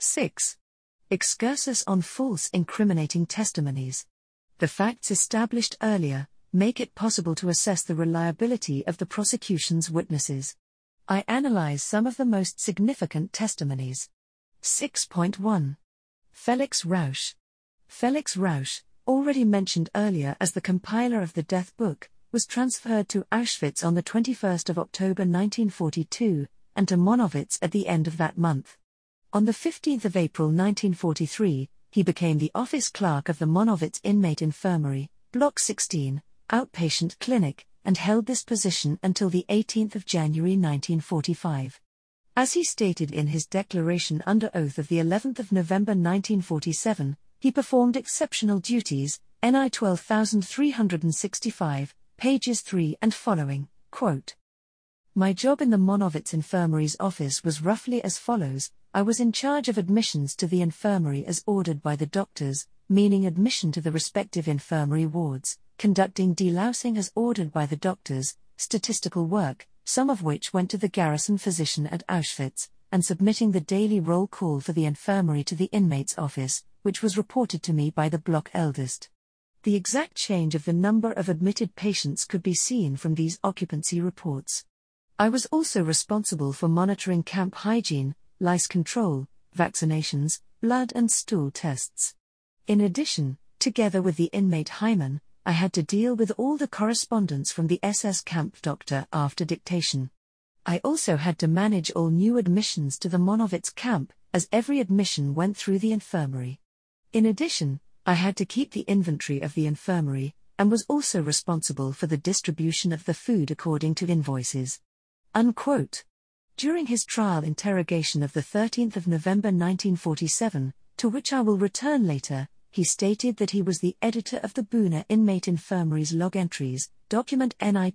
6. Excursus on false incriminating testimonies. The facts established earlier make it possible to assess the reliability of the prosecution's witnesses. I analyze some of the most significant testimonies. 6.1. Felix Rausch. Felix Rausch, already mentioned earlier as the compiler of the Death Book, was transferred to Auschwitz on the 21st of October 1942, and to Monowitz at the end of that month. On the 15th of April 1943, he became the office clerk of the Monowitz Inmate Infirmary, Block 16, outpatient clinic, and held this position until the 18th of January 1945. As he stated in his declaration under oath of the 11th of November 1947, he performed exceptional duties, NI 12365, pages 3 and following, quote, "My job in the Monowitz Infirmary's office was roughly as follows. I was in charge of admissions to the infirmary as ordered by the doctors, meaning admission to the respective infirmary wards, conducting delousing as ordered by the doctors, statistical work, some of which went to the garrison physician at Auschwitz, and submitting the daily roll call for the infirmary to the inmate's office, which was reported to me by the block eldest. The exact change of the number of admitted patients could be seen from these occupancy reports. I was also responsible for monitoring camp hygiene, lice control, vaccinations, blood and stool tests. In addition, together with the inmate Hyman, I had to deal with all the correspondence from the SS camp doctor after dictation. I also had to manage all new admissions to the Monowitz camp, as every admission went through the infirmary. In addition, I had to keep the inventory of the infirmary, and was also responsible for the distribution of the food according to invoices." Unquote. During his trial interrogation of the 13th of November 1947, to which I will return later, he stated that he was the editor of the Buna Inmate Infirmary's log entries, document NI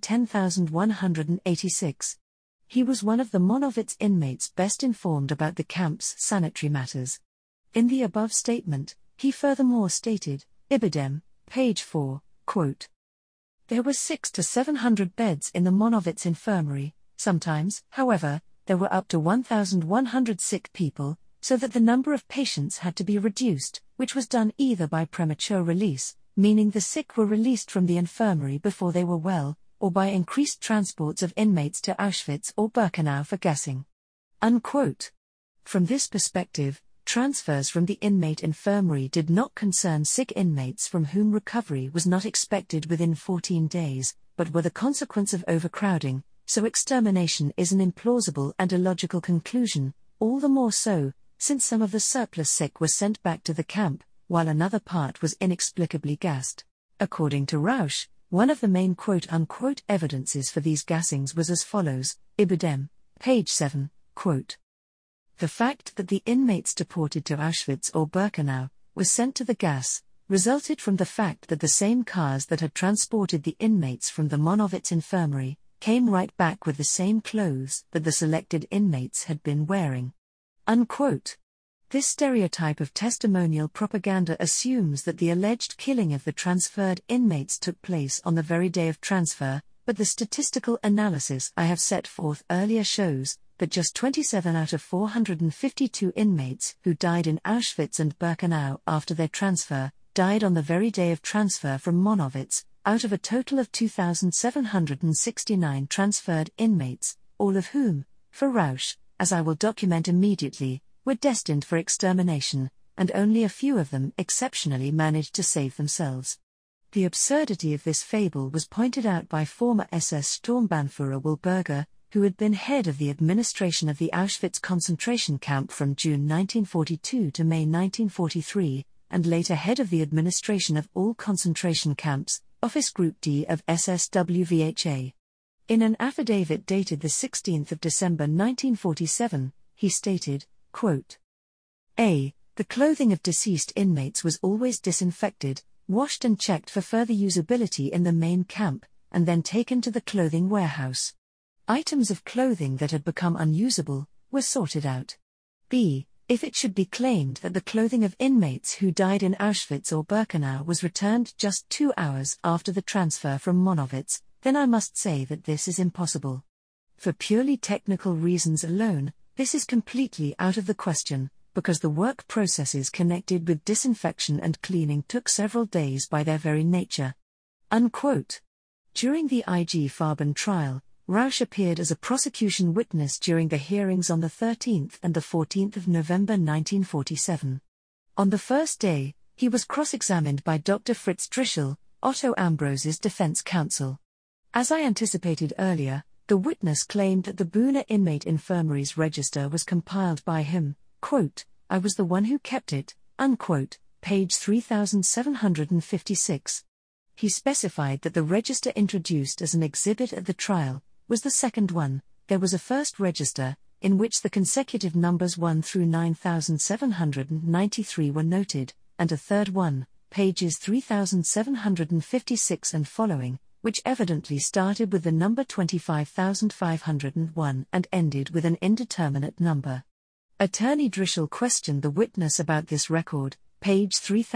10186. He was one of the Monowitz inmates best informed about the camp's sanitary matters. In the above statement, he furthermore stated, Ibidem, page 4, quote, "There were 600 to 700 beds in the Monowitz Infirmary. Sometimes, however, there were up to 1,100 sick people, so that the number of patients had to be reduced, which was done either by premature release, meaning the sick were released from the infirmary before they were well, or by increased transports of inmates to Auschwitz or Birkenau for gassing." Unquote. From this perspective, transfers from the inmate infirmary did not concern sick inmates from whom recovery was not expected within 14 days, but were the consequence of overcrowding, so extermination is an implausible and illogical conclusion, all the more so, since some of the surplus sick were sent back to the camp, while another part was inexplicably gassed. According to Rausch, one of the main quote-unquote evidences for these gassings was as follows, Ibidem, page 7, quote, "The fact that the inmates deported to Auschwitz or Birkenau were sent to the gas resulted from the fact that the same cars that had transported the inmates from the Monowitz Infirmary came right back with the same clothes that the selected inmates had been wearing." Unquote. This stereotype of testimonial propaganda assumes that the alleged killing of the transferred inmates took place on the very day of transfer, but the statistical analysis I have set forth earlier shows that just 27 out of 452 inmates who died in Auschwitz and Birkenau after their transfer died on the very day of transfer from Monowitz, out of a total of 2,769 transferred inmates, all of whom, for Rausch, as I will document immediately, were destined for extermination, and only a few of them exceptionally managed to save themselves. The absurdity of this fable was pointed out by former SS Sturmbannführer Will Berger, who had been head of the administration of the Auschwitz concentration camp from June 1942 to May 1943, and later head of the administration of all concentration camps, Office Group D of SSWVHA. In an affidavit dated 16 December 1947, he stated, quote, "A. The clothing of deceased inmates was always disinfected, washed and checked for further usability in the main camp, and then taken to the clothing warehouse. Items of clothing that had become unusable were sorted out. B. If it should be claimed that the clothing of inmates who died in Auschwitz or Birkenau was returned just 2 hours after the transfer from Monowitz, then I must say that this is impossible. For purely technical reasons alone, this is completely out of the question, because the work processes connected with disinfection and cleaning took several days by their very nature. Unquote. During the IG Farben trial, Rausch appeared as a prosecution witness during the hearings on the 13th and the 14th of November 1947. On the first day, he was cross-examined by Dr. Fritz Drischel, Otto Ambrose's defense counsel. As I anticipated earlier, the witness claimed that the Buna Inmate Infirmary's register was compiled by him, quote, "I was the one who kept it," unquote, page 3756. He specified that the register introduced as an exhibit at the trial was the second one. There was a first register, in which the consecutive numbers 1 through 9793 were noted, and a third one, pages 3756 and following, which evidently started with the number 25,501 and ended with an indeterminate number. Attorney Drischel questioned the witness about this record, page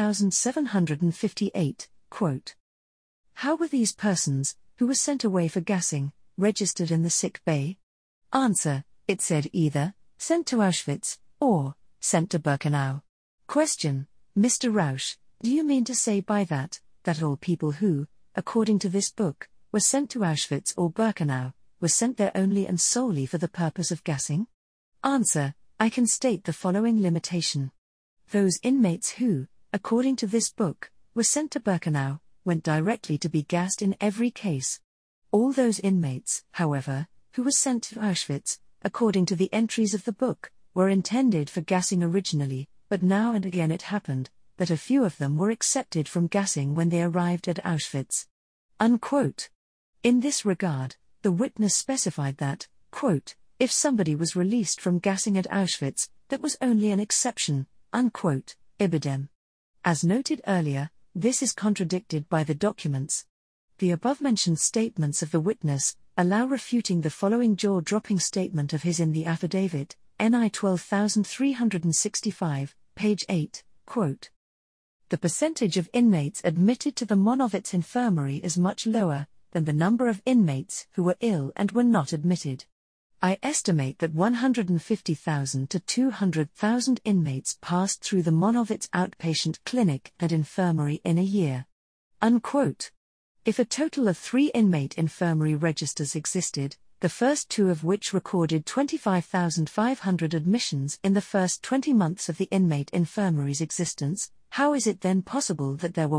3758, quote, "How were these persons, who were sent away for gassing, registered in the sick bay?" Answer: It said either, "sent to Auschwitz," or, "sent to Birkenau." Question: Mr. Rausch, do you mean to say by that all people who, according to this book, were sent to Auschwitz or Birkenau, were sent there only and solely for the purpose of gassing? Answer: I can state the following limitation. Those inmates who, according to this book, were sent to Birkenau, went directly to be gassed in every case. All those inmates, however, who were sent to Auschwitz, according to the entries of the book, were intended for gassing originally, but now and again it happened that a few of them were accepted from gassing when they arrived at Auschwitz. Unquote. In this regard, the witness specified that, quote, "if somebody was released from gassing at Auschwitz, that was only an exception," unquote, ibidem. As noted earlier, this is contradicted by the documents. The above-mentioned statements of the witness allow refuting the following jaw-dropping statement of his in the affidavit, NI 12365, page 8, quote, "The percentage of inmates admitted to the Monowitz infirmary is much lower than the number of inmates who were ill and were not admitted. I estimate that 150,000 to 200,000 inmates passed through the Monowitz outpatient clinic and infirmary in a year." Unquote. If a total of 3 inmate infirmary registers existed, the first 2 of which recorded 25,500 admissions in the first 20 months of the inmate infirmary's existence, how is it then possible that there were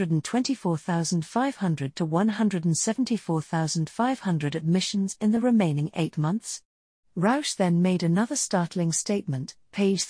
124,500 to 174,500 admissions in the remaining 8 months? Rausch then made another startling statement, page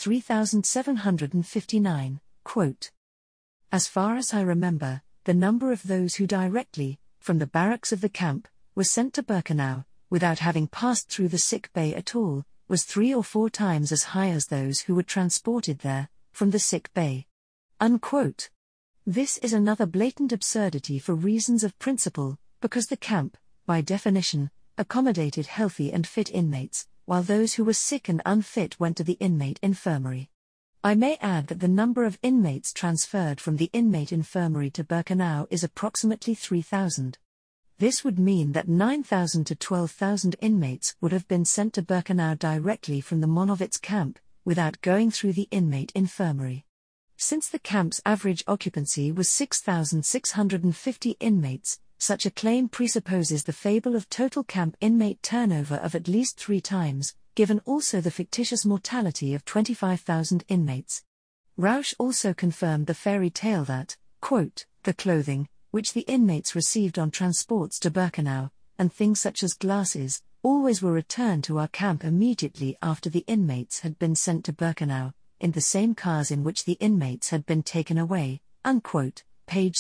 3759, quote, "As far as I remember, the number of those who directly, from the barracks of the camp, were sent to Birkenau, without having passed through the sick bay at all, was 3 or 4 times as high as those who were transported there, from the sick bay." Unquote. This is another blatant absurdity for reasons of principle, because the camp, by definition, accommodated healthy and fit inmates, while those who were sick and unfit went to the inmate infirmary. I may add that the number of inmates transferred from the inmate infirmary to Birkenau is approximately 3,000. This would mean that 9,000 to 12,000 inmates would have been sent to Birkenau directly from the Monowitz camp, without going through the inmate infirmary. Since the camp's average occupancy was 6,650 inmates, such a claim presupposes the fable of total camp inmate turnover of at least 3 times, given also the fictitious mortality of 25,000 inmates. Rausch also confirmed the fairy tale that, quote, "the clothing, which the inmates received on transports to Birkenau, and things such as glasses, always were returned to our camp immediately after the inmates had been sent to Birkenau, in the same cars in which the inmates had been taken away," unquote, page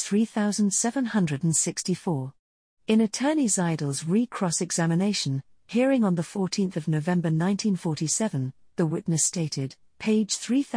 3764. In Attorney Zeidel's re-cross-examination, hearing on the 14th of November 1947, the witness stated, page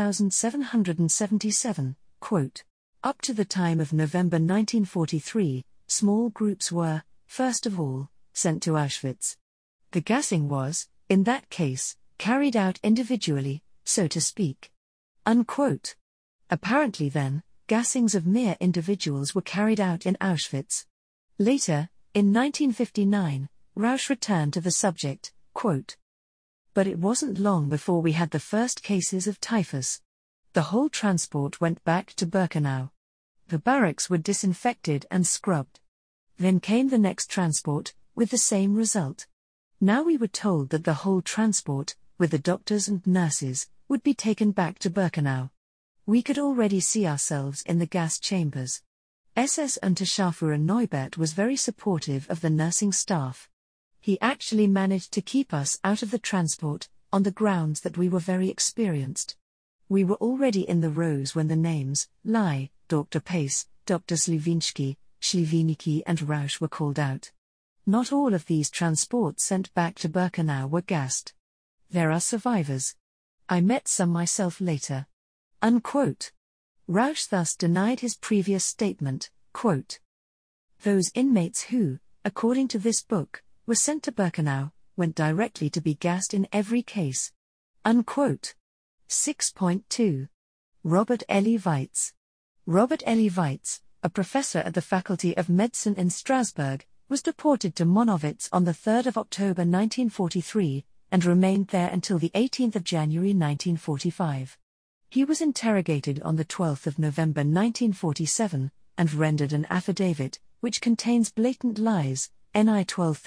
3777, quote, "Up to the time of November 1943, small groups were, first of all, sent to Auschwitz. The gassing was, in that case, carried out individually, so to speak." Unquote. Apparently then, gassings of mere individuals were carried out in Auschwitz. Later, in 1959, Rausch returned to the subject, quote, But it wasn't long before we had the first cases of typhus. The whole transport went back to Birkenau. The barracks were disinfected and scrubbed. Then came the next transport, with the same result. Now we were told that the whole transport, with the doctors and nurses, would be taken back to Birkenau. We could already see ourselves in the gas chambers. SS Unterscharführer Neubert was very supportive of the nursing staff. He actually managed to keep us out of the transport, on the grounds that we were very experienced. We were already in the rows when the names, Lai, Dr. Pace, Dr. Sliwinski, and Rausch were called out. Not all of these transports sent back to Birkenau were gassed. There are survivors. I met some myself later. Unquote. Rausch thus denied his previous statement, quote, "Those inmates who, according to this book, were sent to Birkenau, went directly to be gassed in every case." Unquote. 6.2. Robert Elie Weitz. Robert Elie Weitz, a professor at the Faculty of Medicine in Strasbourg, was deported to Monowitz on 3 October 1943, and remained there until 18 January 1945. He was interrogated on 12 November 1947, and rendered an affidavit, which contains blatant lies, NI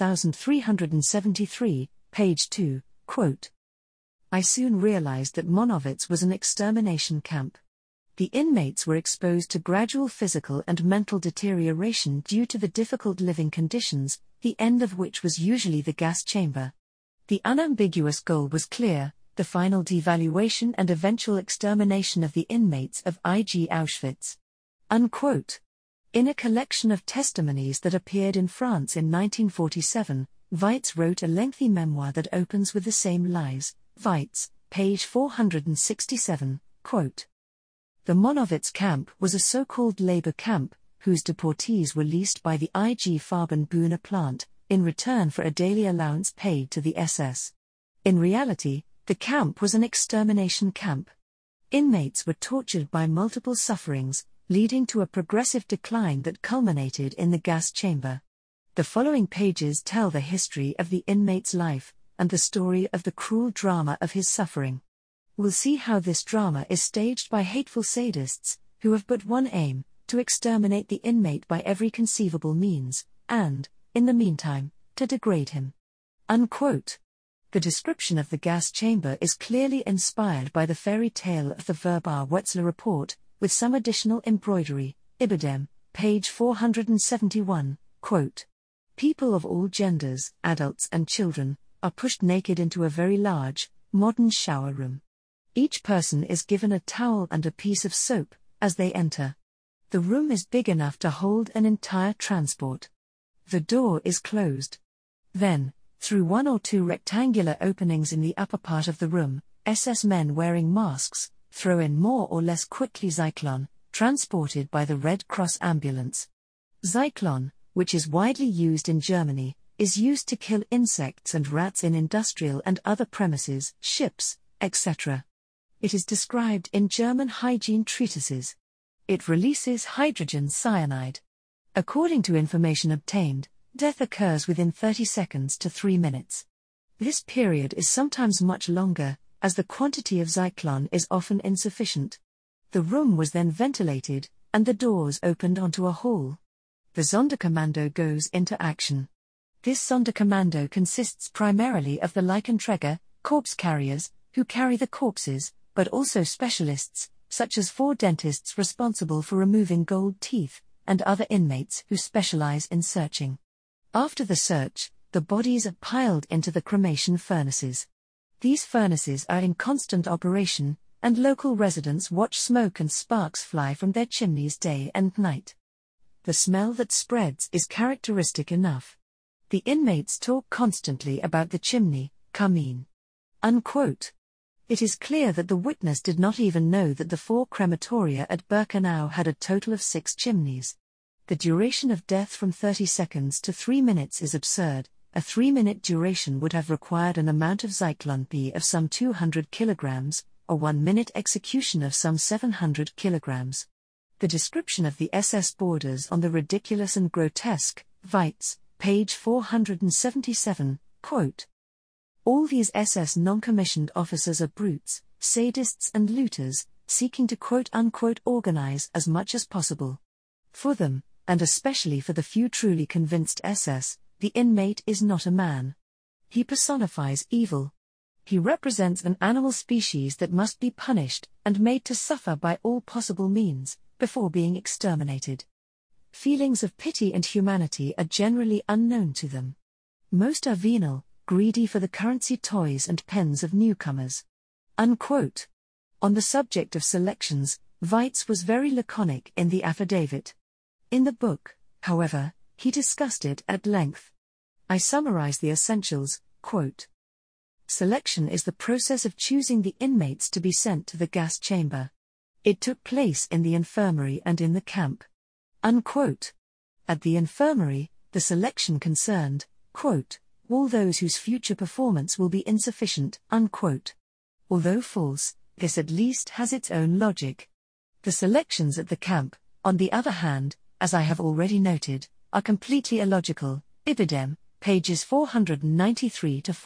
12373, page 2, quote, "I soon realized that Monowitz was an extermination camp. The inmates were exposed to gradual physical and mental deterioration due to the difficult living conditions, the end of which was usually the gas chamber. The unambiguous goal was clear: the final devaluation and eventual extermination of the inmates of IG Auschwitz." Unquote. In a collection of testimonies that appeared in France in 1947, Weitz wrote a lengthy memoir that opens with the same lies. Weitz, page 467, quote, "The Monowitz camp was a so-called labor camp, whose deportees were leased by the IG Farben-Bühne plant, in return for a daily allowance paid to the SS. In reality, the camp was an extermination camp. Inmates were tortured by multiple sufferings, leading to a progressive decline that culminated in the gas chamber. The following pages tell the history of the inmate's life, and the story of the cruel drama of his suffering. We'll see how this drama is staged by hateful sadists, who have but one aim: to exterminate the inmate by every conceivable means, and, in the meantime, to degrade him." Unquote. The description of the gas chamber is clearly inspired by the fairy tale of the Verbar-Wetzler report, with some additional embroidery. Ibidem, page 471, quote, "People of all genders, adults and children, are pushed naked into a very large, modern shower room. Each person is given a towel and a piece of soap as they enter. The room is big enough to hold an entire transport. The door is closed. Then, through one or two rectangular openings in the upper part of the room, SS men wearing masks throw in more or less quickly Zyklon, transported by the Red Cross ambulance. Zyklon, which is widely used in Germany, is used to kill insects and rats in industrial and other premises, ships, etc. It is described in German hygiene treatises. It releases hydrogen cyanide. According to information obtained, death occurs within 30 seconds to 3 minutes. This period is sometimes much longer, as the quantity of Zyklon is often insufficient. The room was then ventilated, and the doors opened onto a hall. The Sonderkommando goes into action. This Sonderkommando consists primarily of the Leichenträger, corpse carriers, who carry the corpses, but also specialists, such as 4 dentists responsible for removing gold teeth, and other inmates who specialize in searching. After the search, the bodies are piled into the cremation furnaces. These furnaces are in constant operation, and local residents watch smoke and sparks fly from their chimneys day and night. The smell that spreads is characteristic enough. The inmates talk constantly about the chimney, Kamin. Unquote. It is clear that the witness did not even know that the 4 crematoria at Birkenau had a total of 6 chimneys. The duration of death from 30 seconds to 3 minutes is absurd. A 3-minute duration would have required an amount of Zyklon B of some 200 kilograms, a 1-minute execution of some 700 kilograms. The description of the SS borders on the ridiculous and grotesque. Weitz, page 477, quote, All these SS non-commissioned officers are brutes, sadists and looters, seeking to quote-unquote organize as much as possible. For them, and especially for the few truly convinced SS, the inmate is not a man. He personifies evil. He represents an animal species that must be punished and made to suffer by all possible means, before being exterminated. Feelings of pity and humanity are generally unknown to them. Most are venal, greedy for the currency, toys and pens of newcomers. Unquote. On the subject of selections, Weitz was very laconic in the affidavit. In the book, however, he discussed it at length. I summarize the essentials, quote. Selection is the process of choosing the inmates to be sent to the gas chamber. It took place in the infirmary and in the camp. Unquote. At the infirmary, the selection concerned, quote, all those whose future performance will be insufficient, unquote. Although false, this at least has its own logic. The selections at the camp, on the other hand, as I have already noted, are completely illogical. Ibidem, pages 493 to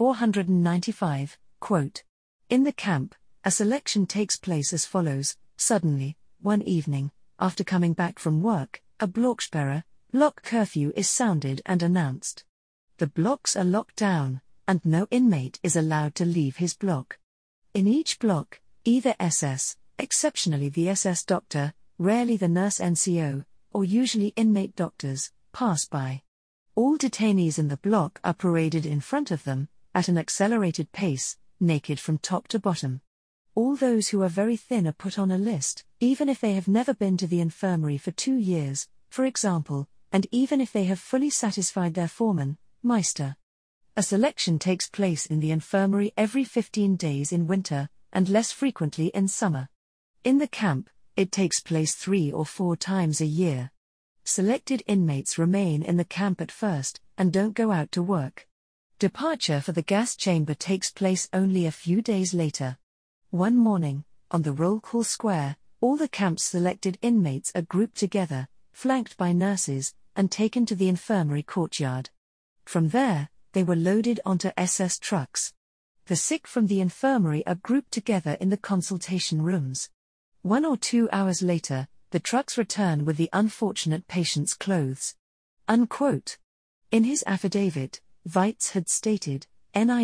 495, quote. In the camp, a selection takes place as follows: suddenly, one evening, after coming back from work, a Blocksperre, block curfew is sounded and announced. The blocks are locked down, and no inmate is allowed to leave his block. In each block, either SS, exceptionally the SS doctor, rarely the nurse NCO, or usually inmate doctors, pass by. All detainees in the block are paraded in front of them, at an accelerated pace, naked from top to bottom. All those who are very thin are put on a list, even if they have never been to the infirmary for 2 years, for example, and even if they have fully satisfied their foreman, Meister. A selection takes place in the infirmary every 15 days in winter, and less frequently in summer. In the camp, it takes place 3 or 4 times a year. Selected inmates remain in the camp at first, and don't go out to work. Departure for the gas chamber takes place only a few days later. One morning, on the roll call square, all the camp's selected inmates are grouped together, flanked by nurses, and taken to the infirmary courtyard. From there, they were loaded onto SS trucks. The sick from the infirmary are grouped together in the consultation rooms. 1 or 2 hours later, the trucks return with the unfortunate patient's clothes. Unquote. In his affidavit, Weitz had stated, NI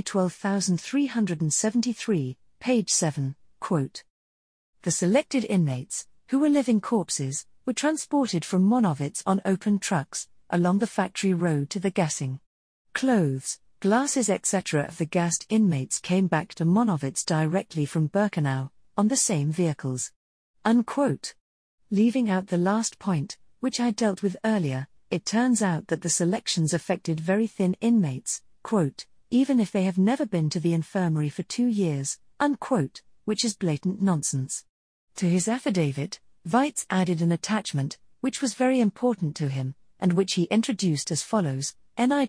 12373, page 7, quote. The selected inmates, who were living corpses, were transported from Monowitz on open trucks, along the factory road to the gassing. Clothes, glasses etc. of the gassed inmates came back to Monowitz directly from Birkenau, on the same vehicles. Unquote. Leaving out the last point, which I dealt with earlier, it turns out that the selections affected very thin inmates, quote, even if they have never been to the infirmary for 2 years, unquote, which is blatant nonsense. To his affidavit, Weitz added an attachment, which was very important to him, and which he introduced as follows, NI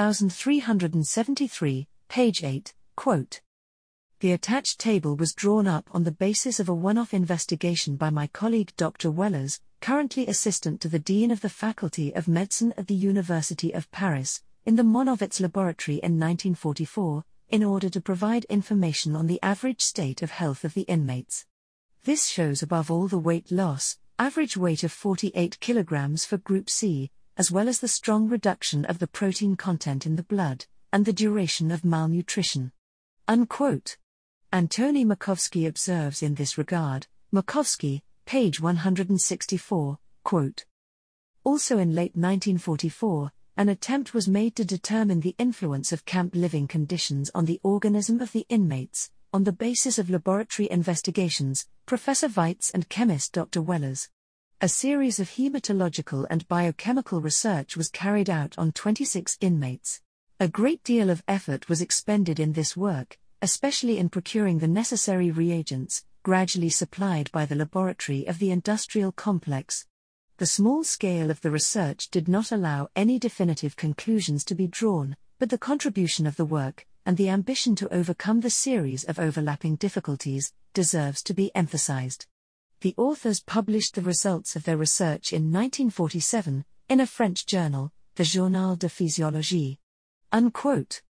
12373, page 8, quote. The attached table was drawn up on the basis of a one-off investigation by my colleague Dr. Wellers, currently assistant to the Dean of the Faculty of Medicine at the University of Paris, in the Monowitz laboratory in 1944, in order to provide information on the average state of health of the inmates. This shows above all the weight loss, average weight of 48 kilograms for Group C, as well as the strong reduction of the protein content in the blood, and the duration of malnutrition. Unquote. Antoni Makowski observes in this regard, Makowski, page 164, quote. Also in late 1944, an attempt was made to determine the influence of camp living conditions on the organism of the inmates, on the basis of laboratory investigations, Professor Weitz and chemist Dr. Wellers. A series of hematological and biochemical research was carried out on 26 inmates. A great deal of effort was expended in this work, especially in procuring the necessary reagents, gradually supplied by the laboratory of the industrial complex. The small scale of the research did not allow any definitive conclusions to be drawn, but the contribution of the work, and the ambition to overcome the series of overlapping difficulties, deserves to be emphasized. The authors published the results of their research in 1947, in a French journal, the Journal de Physiologie. Unquote.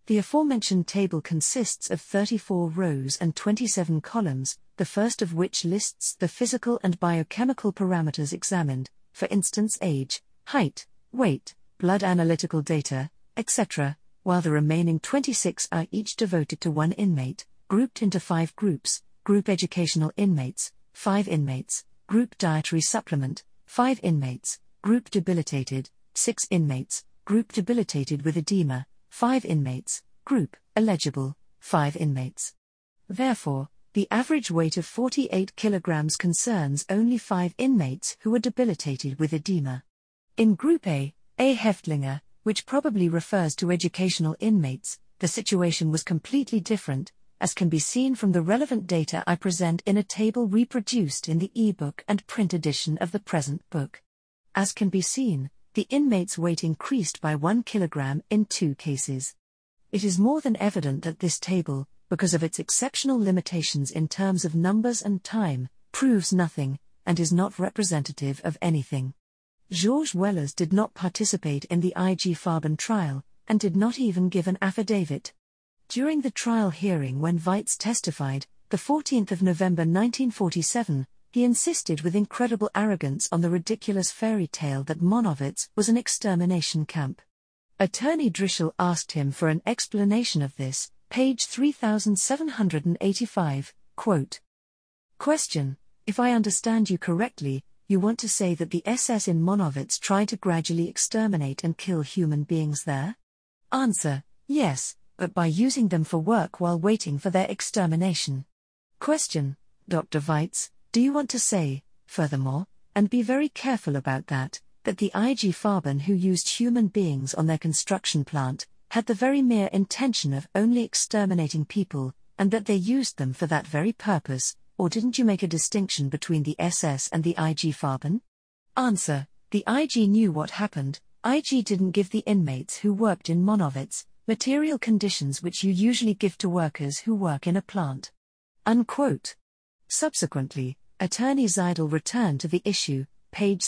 The aforementioned table consists of 34 rows and 27 columns, the first of which lists the physical and biochemical parameters examined, for instance age, height, weight, blood analytical data, etc., while the remaining 26 are each devoted to one inmate, grouped into 5 groups: group educational inmates, 5 inmates, group dietary supplement, 5 inmates, group debilitated, 6 inmates, group debilitated with edema, 5 inmates, group eligible, 5 inmates. Therefore, the average weight of 48 kilograms concerns only 5 inmates who were debilitated with edema. In Group A Häftlinge, which probably refers to educational inmates, the situation was completely different, as can be seen from the relevant data I present in a table reproduced in the e-book and print edition of the present book. As can be seen, the inmate's weight increased by 1 kilogram in 2 cases. It is more than evident that this table, because of its exceptional limitations in terms of numbers and time, proves nothing, and is not representative of anything. Georges Wellers did not participate in the IG Farben trial, and did not even give an affidavit. During the trial hearing when Weitz testified, the 14th of November 1947, he insisted with incredible arrogance on the ridiculous fairy tale that Monowitz was an extermination camp. Attorney Drischel asked him for an explanation of this, page 3785, quote, Question: If I understand you correctly, you want to say that the SS in Monowitz tried to gradually exterminate and kill human beings there? Answer: Yes, but by using them for work while waiting for their extermination. Question: Dr. Weitz, do you want to say, furthermore, and be very careful about that the IG Farben who used human beings on their construction plant had the very mere intention of only exterminating people, and that they used them for that very purpose, or didn't you make a distinction between the SS and the IG Farben? Answer: The IG knew what happened. IG didn't give the inmates who worked in Monowitz material conditions which you usually give to workers who work in a plant. Unquote. Subsequently, Attorney Seidel returned to the issue, page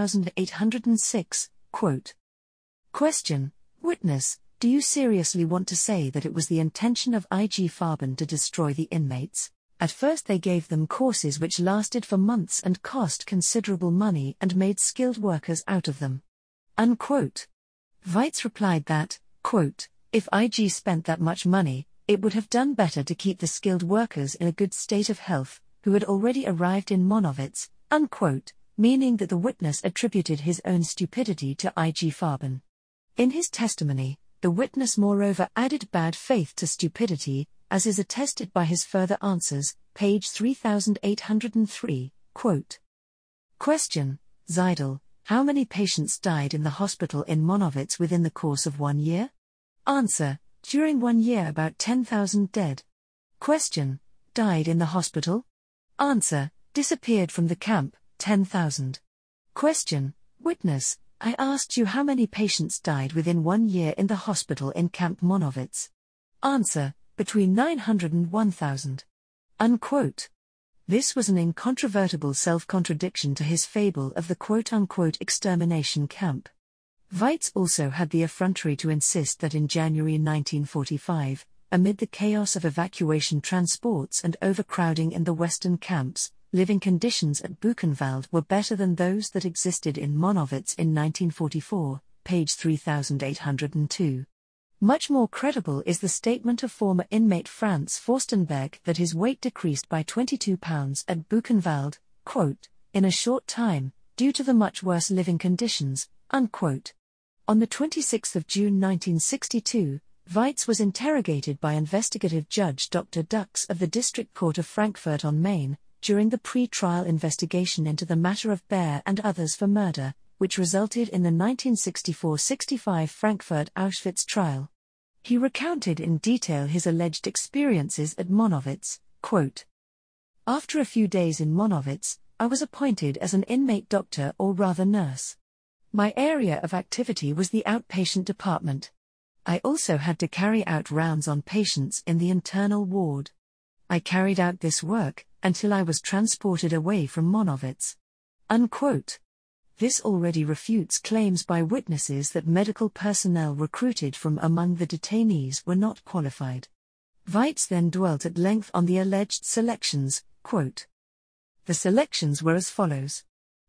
3806, quote. Question: Witness, do you seriously want to say that it was the intention of IG Farben to destroy the inmates? At first they gave them courses which lasted for months and cost considerable money and made skilled workers out of them. Unquote. Weitz replied that, quote, if IG spent that much money, it would have done better to keep the skilled workers in a good state of health, who had already arrived in Monowitz, unquote, meaning that the witness attributed his own stupidity to IG Farben. In his testimony, the witness moreover added bad faith to stupidity, as is attested by his further answers, page 3803, quote. Question: Seidel, how many patients died in the hospital in Monowitz within the course of 1 year? Answer: during 1 year about 10,000 dead. Question: died in the hospital? Answer: disappeared from the camp, 10,000. Question: Witness, I asked you how many patients died within 1 year in the hospital in Camp Monowitz. Answer: between 900 and 1,000. Unquote. This was an incontrovertible self-contradiction to his fable of the quote-unquote extermination camp. Weitz also had the effrontery to insist that in January 1945, amid the chaos of evacuation transports and overcrowding in the western camps, living conditions at Buchenwald were better than those that existed in Monowitz in 1944, page 3802. Much more credible is the statement of former inmate Franz Forstenberg that his weight decreased by 22 pounds at Buchenwald, quote, in a short time, due to the much worse living conditions, unquote. On the 26th of June 1962, Weitz was interrogated by investigative judge Dr. Dux of the District Court of Frankfurt on Main, during the pre-trial investigation into the matter of Baer and others for murder, which resulted in the 1964-65 Frankfurt Auschwitz trial. He recounted in detail his alleged experiences at Monowitz, quote, After a few days in Monowitz, I was appointed as an inmate doctor or rather nurse. My area of activity was the outpatient department. I also had to carry out rounds on patients in the internal ward. I carried out this work until I was transported away from Monowitz. Unquote. This already refutes claims by witnesses that medical personnel recruited from among the detainees were not qualified. Weitz then dwelt at length on the alleged selections, quote, "The selections were as follows.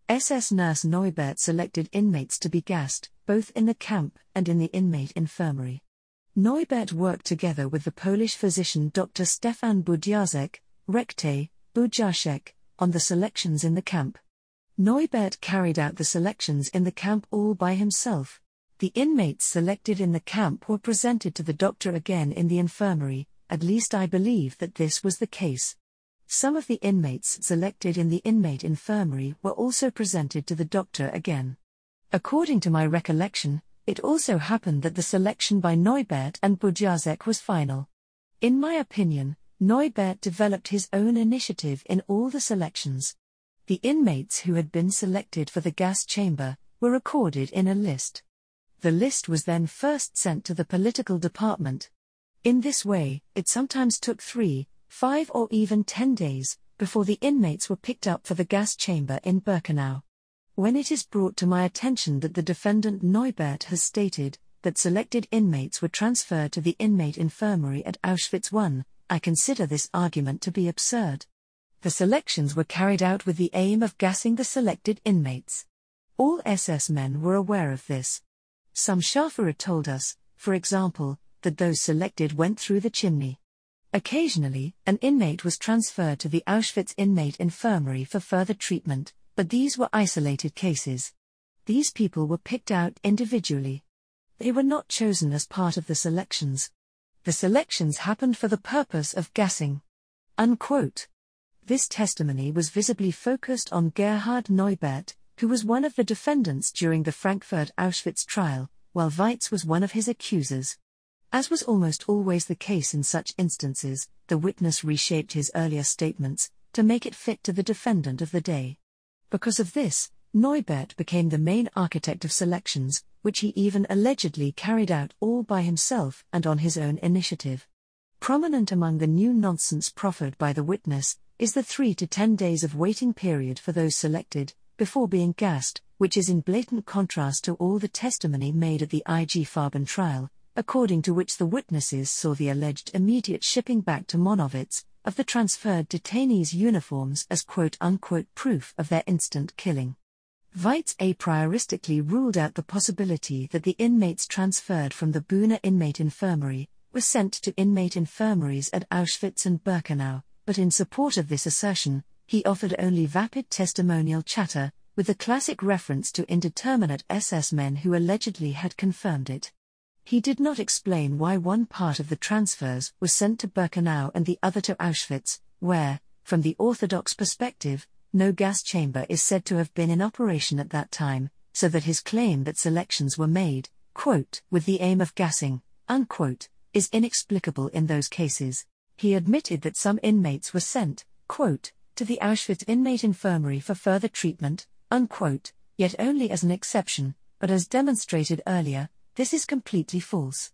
SS nurse Neubert selected inmates to be gassed, both in the camp and in the inmate infirmary. Neubert worked together with the Polish physician Dr. Stefan Budziaszek, Rekte, Budziaszek, on the selections in the camp. Neubert carried out the selections in the camp all by himself. The inmates selected in the camp were presented to the doctor again in the infirmary, at least I believe that this was the case. Some of the inmates selected in the inmate infirmary were also presented to the doctor again. According to my recollection, it also happened that the selection by Neubert and Budziaszek was final. In my opinion, Neubert developed his own initiative in all the selections. The inmates who had been selected for the gas chamber were recorded in a list. The list was then first sent to the political department. In this way, it sometimes took 3, 5 or even 10 days before the inmates were picked up for the gas chamber in Birkenau. When it is brought to my attention that the defendant Neubert has stated that selected inmates were transferred to the inmate infirmary at Auschwitz I, I consider this argument to be absurd. The selections were carried out with the aim of gassing the selected inmates. All SS men were aware of this. Some Schäfer told us, for example, that those selected went through the chimney. Occasionally, an inmate was transferred to the Auschwitz inmate infirmary for further treatment, but these were isolated cases. These people were picked out individually. They were not chosen as part of the selections. The selections happened for the purpose of gassing." Unquote. This testimony was visibly focused on Gerhard Neubert, who was one of the defendants during the Frankfurt Auschwitz trial, while Weitz was one of his accusers. As was almost always the case in such instances, the witness reshaped his earlier statements to make it fit to the defendant of the day. Because of this, Neubert became the main architect of selections, which he even allegedly carried out all by himself and on his own initiative. Prominent among the new nonsense proffered by the witness is the 3 to 10 days of waiting period for those selected, before being gassed, which is in blatant contrast to all the testimony made at the IG Farben trial, according to which the witnesses saw the alleged immediate shipping back to Monowitz of the transferred detainees' uniforms as quote-unquote proof of their instant killing. Weitz a prioristically ruled out the possibility that the inmates transferred from the Bühne inmate infirmary were sent to inmate infirmaries at Auschwitz and Birkenau, but in support of this assertion, he offered only vapid testimonial chatter, with the classic reference to indeterminate SS men who allegedly had confirmed it. He did not explain why one part of the transfers was sent to Birkenau and the other to Auschwitz, where, from the orthodox perspective, no gas chamber is said to have been in operation at that time, so that his claim that selections were made, quote, with the aim of gassing, unquote, is inexplicable in those cases. He admitted that some inmates were sent, quote, to the Auschwitz inmate infirmary for further treatment, unquote, yet only as an exception, but as demonstrated earlier, this is completely false.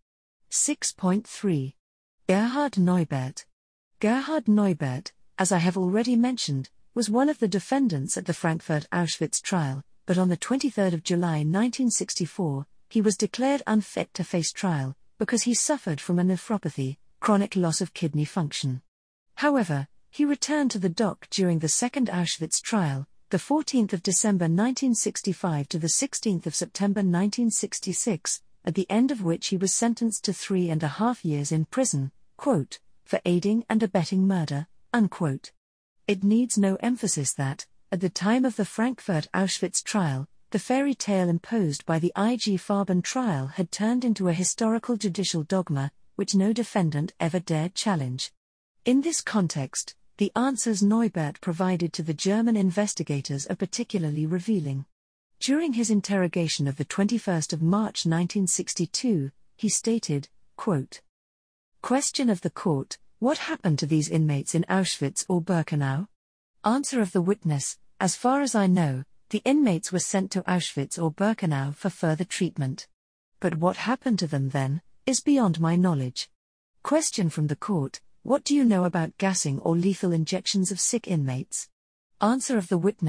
6.3. Gerhard Neubert. Gerhard Neubert, as I have already mentioned, was one of the defendants at the Frankfurt Auschwitz trial, but on the 23rd of July 1964, he was declared unfit to face trial, because he suffered from a nephropathy, chronic loss of kidney function. However, he returned to the dock during the second Auschwitz trial, the 14th of December 1965 to the 16th of September 1966, at the end of which he was sentenced to 3.5 years in prison, quote, for aiding and abetting murder, unquote. It needs no emphasis that, at the time of the Frankfurt Auschwitz trial, the fairy tale imposed by the IG Farben trial had turned into a historical judicial dogma, which no defendant ever dared challenge. In this context, the answers Neubert provided to the German investigators are particularly revealing. During his interrogation of the 21st of March 1962, he stated, quote, "Question of the court, what happened to these inmates in Auschwitz or Birkenau? Answer of the witness, as far as I know, the inmates were sent to Auschwitz or Birkenau for further treatment. But what happened to them then, is beyond my knowledge. Question from the court, what do you know about gassing or lethal injections of sick inmates? Answer of the witness,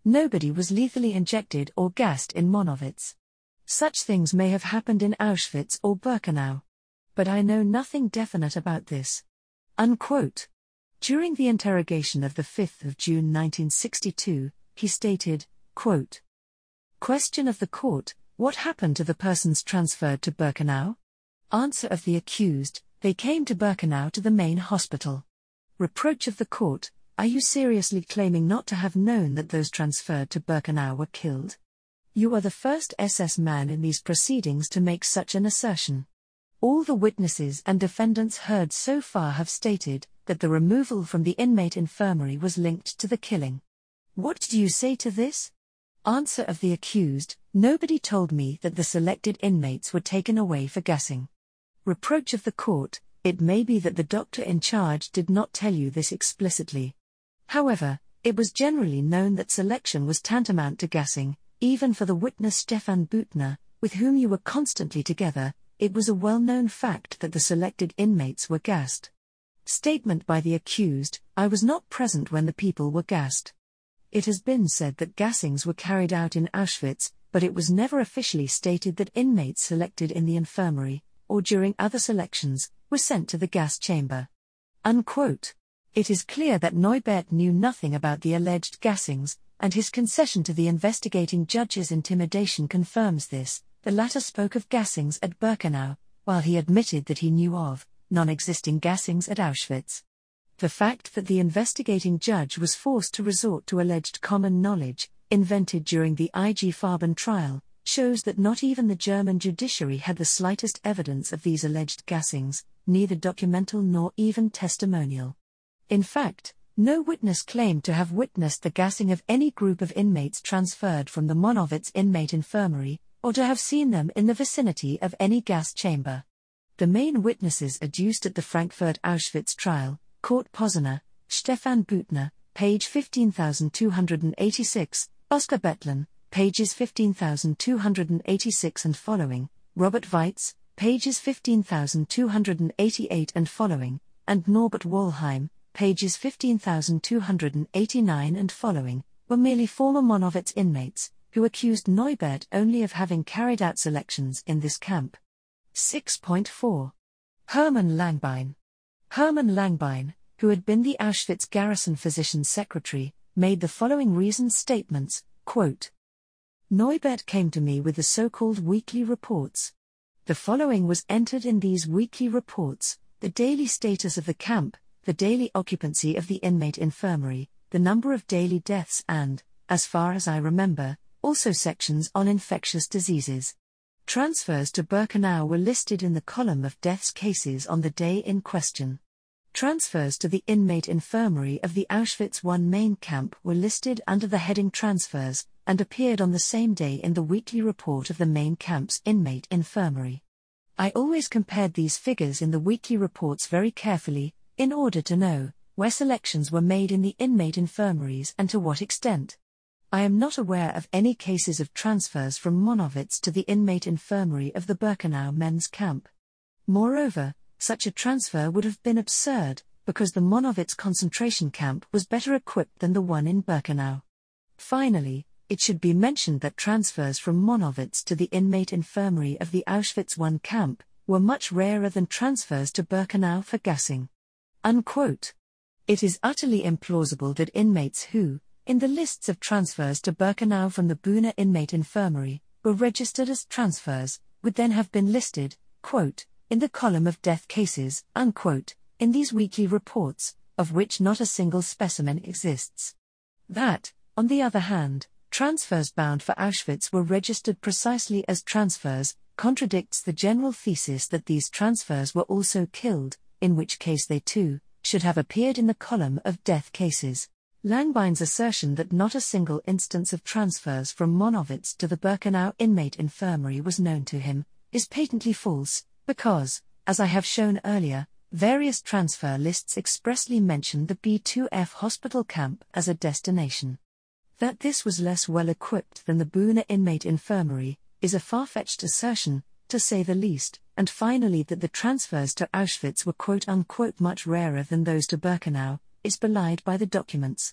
Nobody was lethally injected or gassed in Monowitz. Such things may have happened in Auschwitz or Birkenau. But I know nothing definite about this." Unquote. During the interrogation of 5 June 1962, he stated, quote, "Question of the court, what happened to the persons transferred to Birkenau? Answer of the accused, they came to Birkenau to the main hospital. Reproach of the court, are you seriously claiming not to have known that those transferred to Birkenau were killed? You are the first SS man in these proceedings to make such an assertion. All the witnesses and defendants heard so far have stated that the removal from the inmate infirmary was linked to the killing. What do you say to this? Answer of the accused, nobody told me that the selected inmates were taken away for gassing. Reproach of the court, it may be that the doctor in charge did not tell you this explicitly. However, it was generally known that selection was tantamount to gassing, even for the witness Stefan Büttner, with whom you were constantly together. It was a well-known fact that the selected inmates were gassed. Statement by the accused, I was not present when the people were gassed. It has been said that gassings were carried out in Auschwitz, but it was never officially stated that inmates selected in the infirmary, or during other selections, were sent to the gas chamber." Unquote. It is clear that Neubert knew nothing about the alleged gassings, and his concession to the investigating judge's intimidation confirms this. The latter spoke of gassings at Birkenau, while he admitted that he knew of non-existing gassings at Auschwitz. The fact that the investigating judge was forced to resort to alleged common knowledge, invented during the IG Farben trial, shows that not even the German judiciary had the slightest evidence of these alleged gassings, neither documental nor even testimonial. In fact, no witness claimed to have witnessed the gassing of any group of inmates transferred from the Monowitz inmate infirmary, or to have seen them in the vicinity of any gas chamber. The main witnesses adduced at the Frankfurt Auschwitz trial, Kurt Posner, Stefan Büttner, page 15286, Oskar Bettlin, pages 15286 and following, Robert Weitz, pages 15288 and following, and Norbert Wollheim, pages 15289 and following, were merely former Monowitz inmates, who accused Neubert only of having carried out selections in this camp. 6.4. Hermann Langbein. Hermann Langbein, who had been the Auschwitz garrison physician's secretary, made the following reasoned statements, quote, Neubert came to me with the so-called weekly reports. The following was entered in these weekly reports: the daily status of the camp, the daily occupancy of the inmate infirmary, the number of daily deaths and, as far as I remember, also sections on infectious diseases. Transfers to Birkenau were listed in the column of deaths cases on the day in question. Transfers to the inmate infirmary of the Auschwitz I main camp were listed under the heading Transfers, and appeared on the same day in the weekly report of the main camp's inmate infirmary. I always compared these figures in the weekly reports very carefully, in order to know where selections were made in the inmate infirmaries and to what extent. I am not aware of any cases of transfers from Monowitz to the inmate infirmary of the Birkenau men's camp. Moreover, such a transfer would have been absurd, because the Monowitz concentration camp was better equipped than the one in Birkenau. Finally, it should be mentioned that transfers from Monowitz to the inmate infirmary of the Auschwitz I camp were much rarer than transfers to Birkenau for gassing. Unquote. It is utterly implausible that inmates who, in the lists of transfers to Birkenau from the Bühne inmate infirmary, were registered as transfers, would then have been listed, quote, in the column of death cases, unquote, in these weekly reports, of which not a single specimen exists. That, on the other hand, transfers bound for Auschwitz were registered precisely as transfers, contradicts the general thesis that these transfers were also killed, in which case they too should have appeared in the column of death cases. Langbein's assertion that not a single instance of transfers from Monowitz to the Birkenau inmate infirmary was known to him is patently false, because, as I have shown earlier, various transfer lists expressly mention the B2F hospital camp as a destination. That this was less well equipped than the Bühne inmate infirmary is a far-fetched assertion, to say the least, and finally that the transfers to Auschwitz were quote-unquote much rarer than those to Birkenau, is belied by the documents.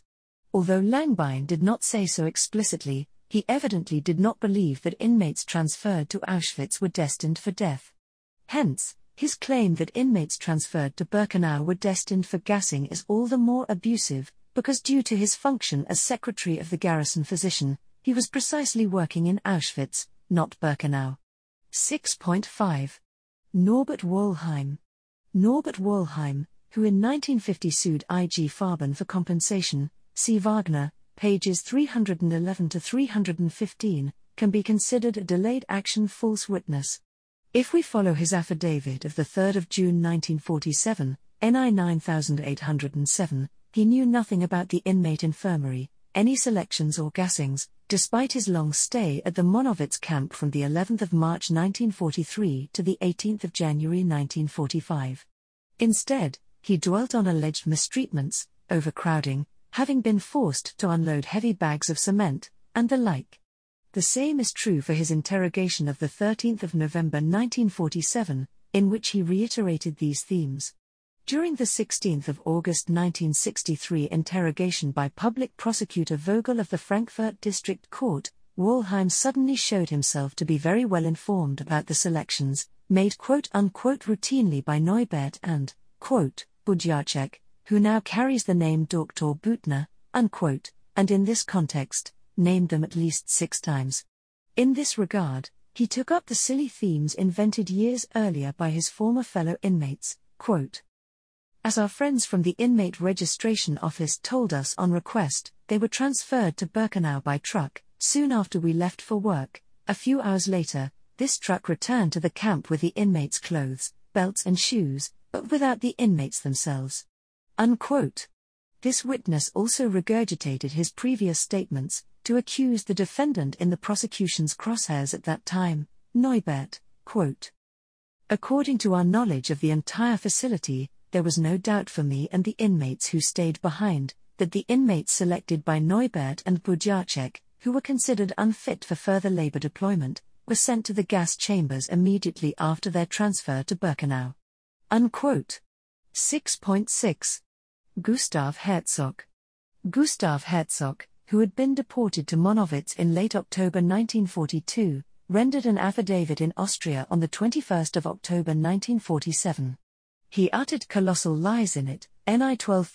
Although Langbein did not say so explicitly, he evidently did not believe that inmates transferred to Auschwitz were destined for death. Hence, his claim that inmates transferred to Birkenau were destined for gassing is all the more abusive, because due to his function as secretary of the garrison physician, he was precisely working in Auschwitz, not Birkenau. 6.5. Norbert Wollheim. Norbert Wollheim, who in 1950 sued IG Farben for compensation, see Wagner, pages 311 to 315, can be considered a delayed action false witness. If we follow his affidavit of 3 June 1947, NI 9807, he knew nothing about the inmate infirmary, any selections or gassings, despite his long stay at the Monowitz camp from the 11th of March 1943 to the 18th of January 1945. Instead, he dwelt on alleged mistreatments, overcrowding, having been forced to unload heavy bags of cement, and the like. The same is true for his interrogation of 13 November 1947, in which he reiterated these themes. During the 16 August 1963 interrogation by public prosecutor Vogel of the Frankfurt District Court, Wollheim suddenly showed himself to be very well informed about the selections, made quote-unquote routinely by Neubert and, quote, Budziarchek, who now carries the name Dr. Büttner, unquote, and in this context, named them at least 6 times. In this regard, he took up the silly themes invented years earlier by his former fellow inmates, quote, as our friends from the Inmate Registration Office told us on request, they were transferred to Birkenau by truck, soon after we left for work. A few hours later, this truck returned to the camp with the inmates' clothes, belts and shoes, but without the inmates themselves. Unquote. This witness also regurgitated his previous statements, to accuse the defendant in the prosecution's crosshairs at that time, Neubert, quote, according to our knowledge of the entire facility, there was no doubt for me and the inmates who stayed behind, that the inmates selected by Neubert and Budziarchek, who were considered unfit for further labor deployment, were sent to the gas chambers immediately after their transfer to Birkenau. Unquote. 6.6. Gustav Herzog. Gustav Herzog, who had been deported to Monowitz in late October 1942, rendered an affidavit in Austria on 21 October 1947. He uttered colossal lies in it, NI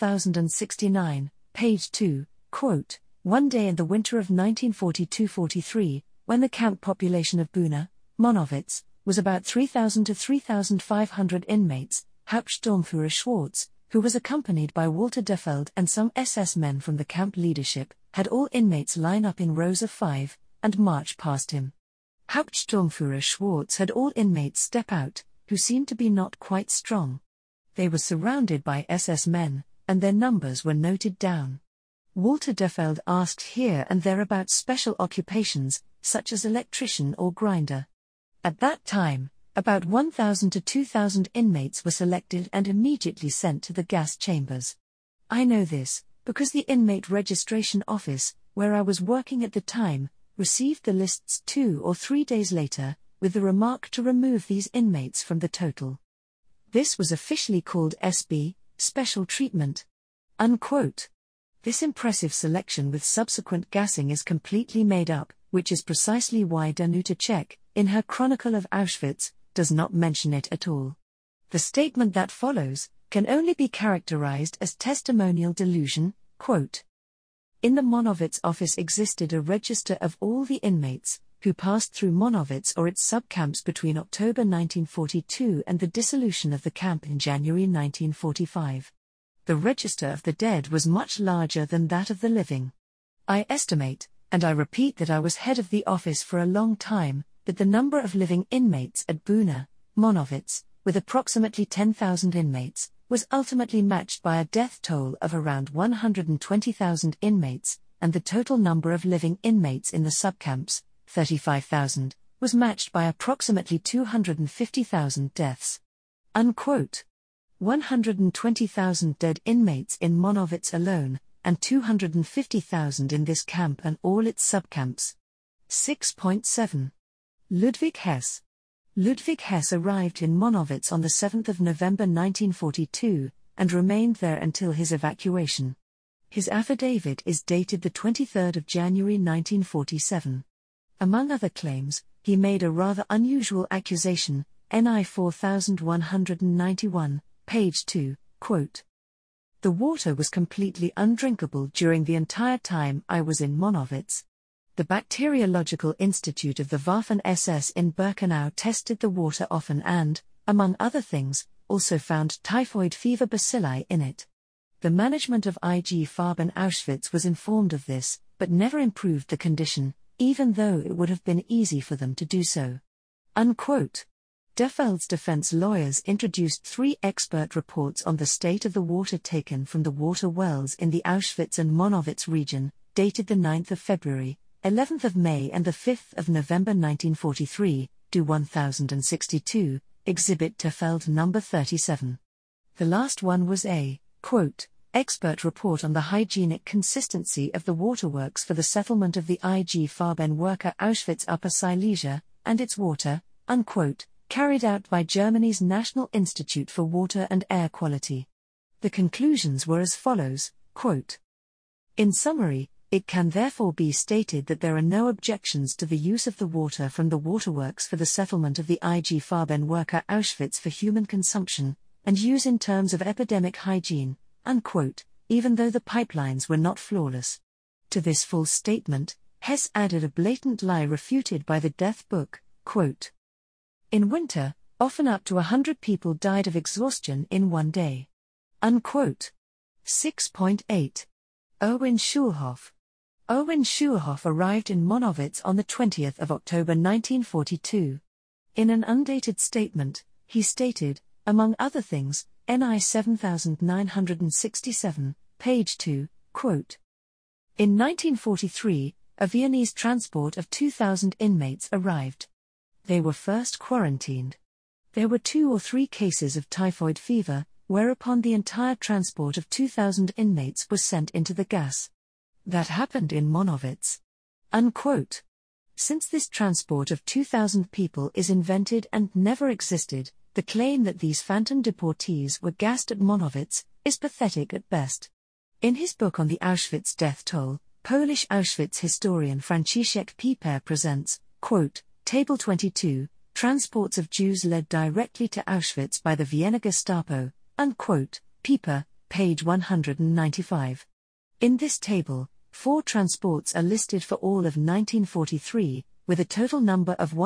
12069, page 2, quote, one day in the winter of 1942-43, when the camp population of Buna, Monowitz, was about 3,000 to 3,500 inmates, Hauptsturmführer Schwarz, who was accompanied by Walter Defeld and some SS men from the camp leadership, had all inmates line up in rows of 5, and march past him. Hauptsturmführer Schwarz had all inmates step out, who seemed to be not quite strong. They were surrounded by SS men, and their numbers were noted down. Walter Defeld asked here and there about special occupations, such as electrician or grinder. At that time, about 1,000 to 2,000 inmates were selected and immediately sent to the gas chambers. I know this, because the Inmate Registration Office, where I was working at the time, received the lists 2 or 3 days later, with the remark to remove these inmates from the total. This was officially called SB, Special Treatment. Unquote. This impressive selection with subsequent gassing is completely made up, which is precisely why Danuta Czech, in her Chronicle of Auschwitz, does not mention it at all. The statement that follows can only be characterized as testimonial delusion, quote, in the Monowitz office existed a register of all the inmates who passed through Monowitz or its subcamps between October 1942 and the dissolution of the camp in January 1945. The register of the dead was much larger than that of the living. I estimate, and I repeat that I was head of the office for a long time, that the number of living inmates at Buna, Monowitz, with approximately 10,000 inmates, was ultimately matched by a death toll of around 120,000 inmates, and the total number of living inmates in the subcamps, 35,000, was matched by approximately 250,000 deaths. Unquote. 120,000 dead inmates in Monowitz alone, and 250,000 in this camp and all its subcamps. 6.7. Ludwig Hess. Ludwig Hess arrived in Monowitz on 7 November 1942, and remained there until his evacuation. His affidavit is dated the 23rd of January 1947. Among other claims, he made a rather unusual accusation, NI 4191, page 2, quote, "The water was completely undrinkable during the entire time I was in Monowitz. The Bacteriological Institute of the Waffen-SS in Birkenau tested the water often and, among other things, also found typhoid fever bacilli in it. The management of IG Farben Auschwitz was informed of this, but never improved the condition, even though it would have been easy for them to do so." Unquote. Defeld's defense lawyers introduced 3 expert reports on the state of the water taken from the water wells in the Auschwitz and Monowitz region, dated the 9th of February, 11th of May and the 5th of November 1943, do 1062, Exhibit Defeld number 37. The last one was a, quote, "expert report on the hygienic consistency of the waterworks for the settlement of the IG Farben worker Auschwitz Upper Silesia, and its water," unquote, carried out by Germany's National Institute for Water and Air Quality. The conclusions were as follows, quote, "In summary, it can therefore be stated that there are no objections to the use of the water from the waterworks for the settlement of the IG Farben worker Auschwitz for human consumption, and use in terms of epidemic hygiene," unquote, even though the pipelines were not flawless. To this false statement, Hess added a blatant lie refuted by the Death Book, quote, "In winter, often up to 100 people died of exhaustion in one day." Unquote. 6.8. Erwin Schulhoff. Erwin Schulhoff arrived in Monowitz on the 20th of October 1942. In an undated statement, he stated, among other things, NI 7967, page 2, quote, "In 1943, a Viennese transport of 2,000 inmates arrived. They were first quarantined. There were 2 or 3 cases of typhoid fever, whereupon the entire transport of 2,000 inmates was sent into the gas. That happened in Monowitz." Unquote. Since this transport of 2,000 people is invented and never existed, the claim that these phantom deportees were gassed at Monowitz is pathetic at best. In his book on the Auschwitz death toll, Polish Auschwitz historian Franciszek Pieper presents, quote, Table 22, transports of Jews led directly to Auschwitz by the Vienna Gestapo, unquote, Pieper, page 195. In this table, 4 transports are listed for all of 1943, with a total number of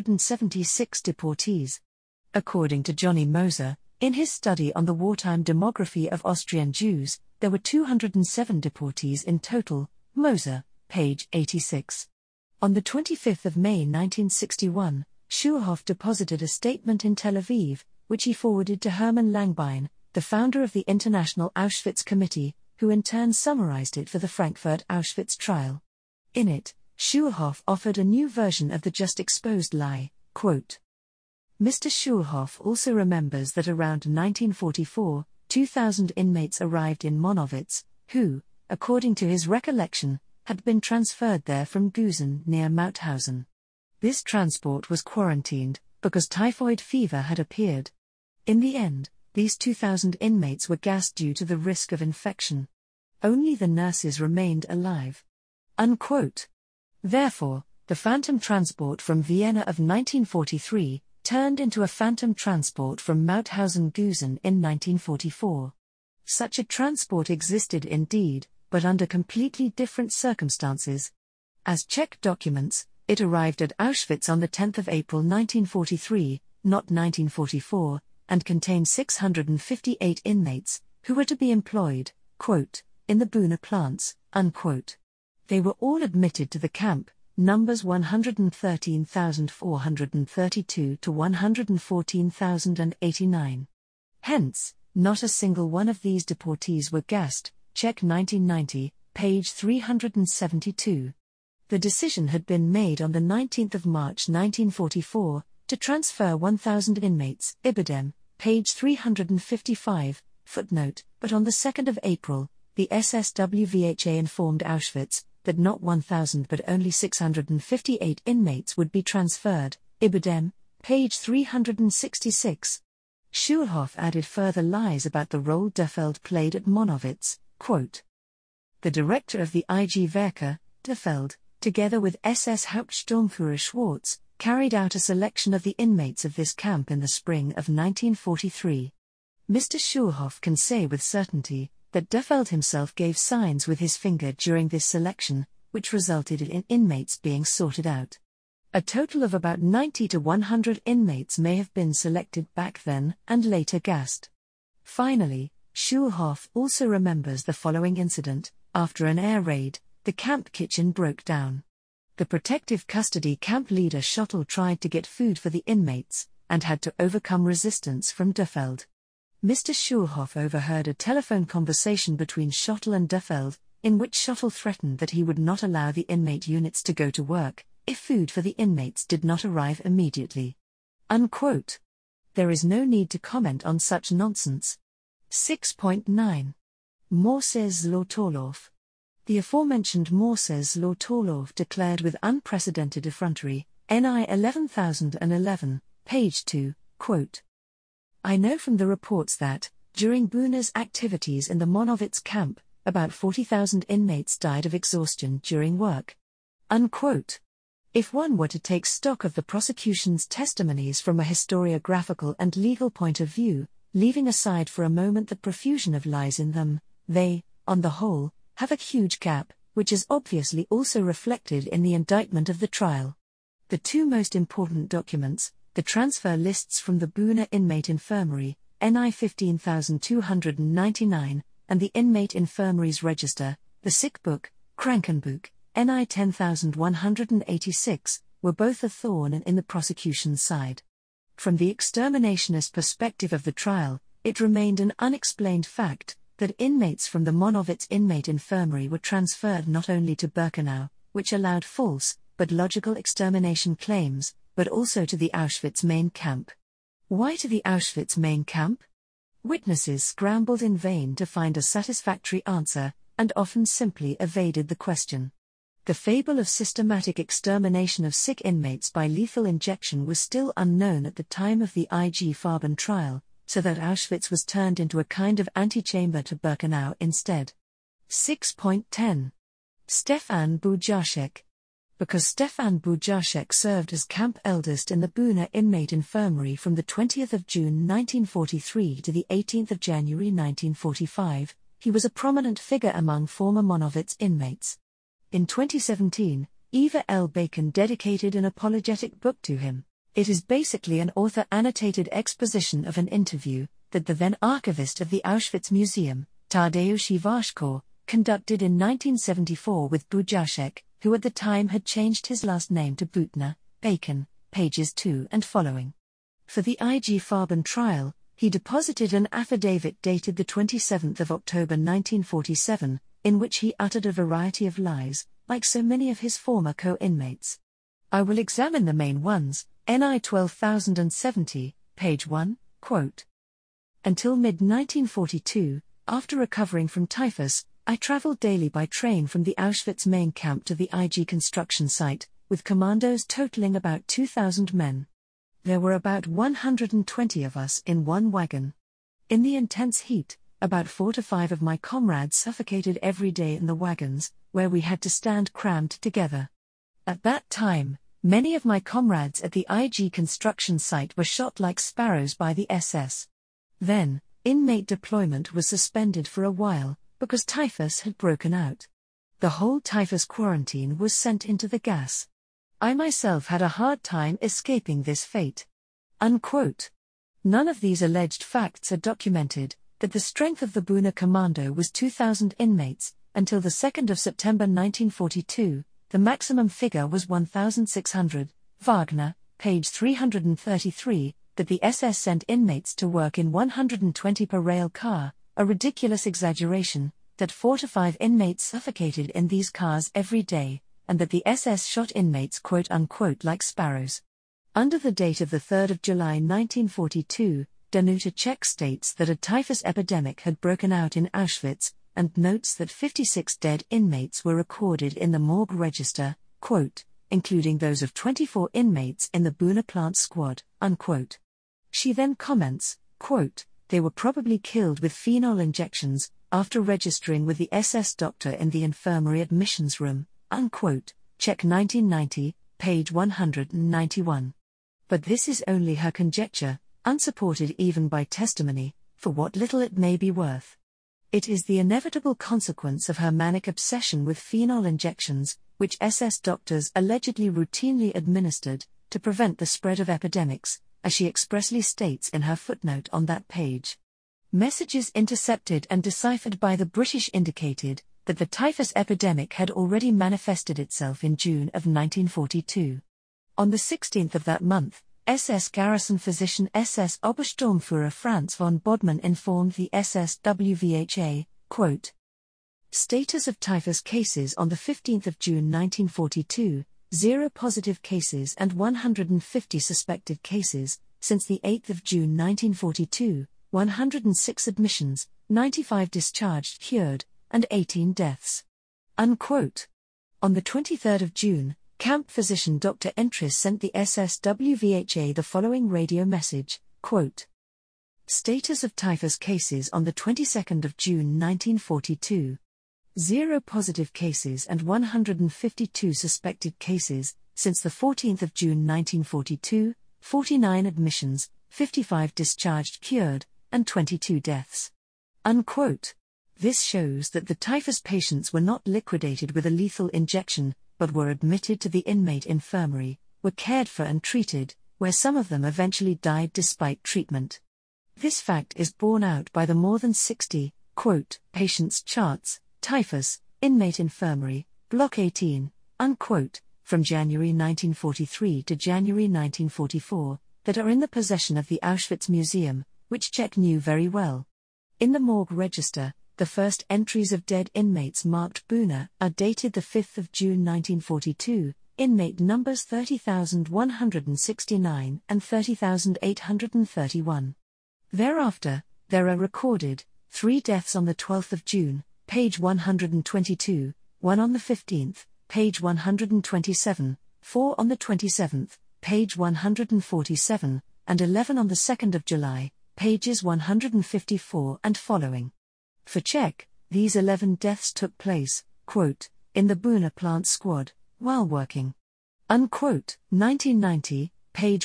176 deportees. According to Johnny Moser, in his study on the wartime demography of Austrian Jews, there were 207 deportees in total, Moser, page 86. On the 25th of May 1961, Schulhoff deposited a statement in Tel Aviv, which he forwarded to Hermann Langbein, the founder of the International Auschwitz Committee, who in turn summarized it for the Frankfurt Auschwitz trial. In it, Schulhoff offered a new version of the just exposed lie, quote, "Mr. Schulhoff also remembers that around 1944, 2,000 inmates arrived in Monowitz, who, according to his recollection, had been transferred there from Gusen near Mauthausen. This transport was quarantined, because typhoid fever had appeared. In the end, these 2,000 inmates were gassed due to the risk of infection. Only the nurses remained alive." Unquote. Therefore, the phantom transport from Vienna of 1943 turned into a phantom transport from Mauthausen-Gusen in 1944. Such a transport existed indeed, but under completely different circumstances. As Czech documents, it arrived at Auschwitz on the 10th of April 1943, not 1944, and contained 658 inmates, who were to be employed, quote, in the Buna plants, unquote. They were all admitted to the camp, numbers 113,432 to 114,089. Hence, not a single one of these deportees were gassed, Czech 1990, page 372. The decision had been made on the 19th of March 1944, to transfer 1,000 inmates, Ibidem, page 355, footnote, but on the 2nd of April, the SSWVHA informed Auschwitz that not 1,000 but only 658 inmates would be transferred, Ibidem, page 366. Schulhoff added further lies about the role Defeld played at Monowitz, quote, The director of the IG Werke, Defeld, together with SS Hauptsturmführer Schwarz, carried out a selection of the inmates of this camp in the spring of 1943. Mr. Schulhoff can say with certainty that Defeld himself gave signs with his finger during this selection, which resulted in inmates being sorted out. A total of about 90 to 100 inmates may have been selected back then and later gassed. Finally, Schulhoff also remembers the following incident: after an air raid, the camp kitchen broke down. The protective custody camp leader Schottel tried to get food for the inmates, and had to overcome resistance from Defeld. Mr. Schulhoff overheard a telephone conversation between Schottel and Defeld, in which Schottel threatened that he would not allow the inmate units to go to work if food for the inmates did not arrive immediately. Unquote. There is no need to comment on such nonsense. 6.9. Morsez Zlotolov. The aforementioned Morsez Zlotolov declared with unprecedented effrontery, NI 11011, page 2, quote, "I know from the reports that, during Buna's activities in the Monowitz camp, about 40,000 inmates died of exhaustion during work." Unquote. If one were to take stock of the prosecution's testimonies from a historiographical and legal point of view, leaving aside for a moment the profusion of lies in them, they, on the whole, have a huge gap, which is obviously also reflected in the indictment of the trial. The two most important documents, the transfer lists from the Buna Inmate Infirmary, NI 15299, and the Inmate Infirmaries Register, the Sick Book, Krankenbuch, NI 10186, were both a thorn in the prosecution's side. From the exterminationist perspective of the trial, it remained an unexplained fact that inmates from the Monowitz Inmate Infirmary were transferred not only to Birkenau, which allowed false, but logical extermination claims, but also to the Auschwitz main camp. Why to the Auschwitz main camp? Witnesses scrambled in vain to find a satisfactory answer, and often simply evaded the question. The fable of systematic extermination of sick inmates by lethal injection was still unknown at the time of the IG Farben trial, so that Auschwitz was turned into a kind of antechamber to Birkenau instead. 6.10. Stefan Bujarczyk. Because Stefan Bujarczyk served as camp eldest in the Buna Inmate Infirmary from the 20th of June 1943 to the 18th of January 1945, he was a prominent figure among former Monowitz inmates. In 2017, Eva L. Bacon dedicated an apologetic book to him. It is basically an author-annotated exposition of an interview that the then archivist of the Auschwitz Museum, Tadeusz Iwaszko, conducted in 1974 with Bujarczyk, who at the time had changed his last name to Butner, Bacon, pages 2 and following. For the IG Farben trial, he deposited an affidavit dated the 27th of October 1947, in which he uttered a variety of lies, like so many of his former co-inmates. I will examine the main ones. NI 12070, page 1, quote. Until mid-1942, after recovering from typhus, I traveled daily by train from the Auschwitz main camp to the IG construction site, with commandos totaling about 2,000 men. There were about 120 of us in one wagon. In the intense heat, about 4 to 5 of my comrades suffocated every day in the wagons, where we had to stand crammed together. At that time, many of my comrades at the IG construction site were shot like sparrows by the SS. Then, inmate deployment was suspended for a while, because typhus had broken out. The whole typhus quarantine was sent into the gas. I myself had a hard time escaping this fate. Unquote. None of these alleged facts are documented. That the strength of the Buna Commando was 2,000 inmates, until the 2nd of September 1942, the maximum figure was 1,600, Wagner, page 333, that the SS sent inmates to work in 120 per rail car, a ridiculous exaggeration, that 4 to 5 inmates suffocated in these cars every day, and that the SS shot inmates quote-unquote like sparrows. Under the date of the 3rd of July 1942, Danuta Czech states that a typhus epidemic had broken out in Auschwitz, and notes that 56 dead inmates were recorded in the morgue register, quote, including those of 24 inmates in the Buna plant squad, unquote. She then comments, quote, they were probably killed with phenol injections, after registering with the SS doctor in the infirmary admissions room, unquote, check 1990, page 191. But this is only her conjecture, unsupported even by testimony, for what little it may be worth. It is the inevitable consequence of her manic obsession with phenol injections, which SS doctors allegedly routinely administered, to prevent the spread of epidemics, as she expressly states in her footnote on that page. Messages intercepted and deciphered by the British indicated that the typhus epidemic had already manifested itself in June of 1942. On the 16th of that month, SS garrison physician SS Obersturmführer Franz von Bodman informed the SS WVHA, quote, status of typhus cases on the 15th of June 1942, 0 positive cases and 150 suspected cases, since the 8th of June 1942, 106 admissions, 95 discharged cured, and 18 deaths. Unquote. On the 23rd of June, camp physician Dr. Entris sent the SS WVHA the following radio message, quote, status of typhus cases on the 22nd of June 1942. 0 positive cases and 152 suspected cases, since the 14th of June 1942, 49 admissions, 55 discharged cured, and 22 deaths. Unquote. This shows that the typhus patients were not liquidated with a lethal injection, but were admitted to the inmate infirmary, were cared for and treated, where some of them eventually died despite treatment. This fact is borne out by the more than 60, quote, patients' charts, typhus, inmate infirmary, block 18, unquote, from January 1943 to January 1944, that are in the possession of the Auschwitz Museum, which Czech knew very well. In the morgue register, the first entries of dead inmates marked Buna are dated the 5th of June 1942, inmate numbers 30,169 and 30,831. Thereafter, there are recorded 3 deaths on the 12th of June, page 122, 1 on the 15th, page 127, 4 on the 27th, page 147, and 11 on the 2nd of July, pages 154 and following. For Czech, these 11 deaths took place, quote, in the Buna plant squad, while working. Unquote. 1990, page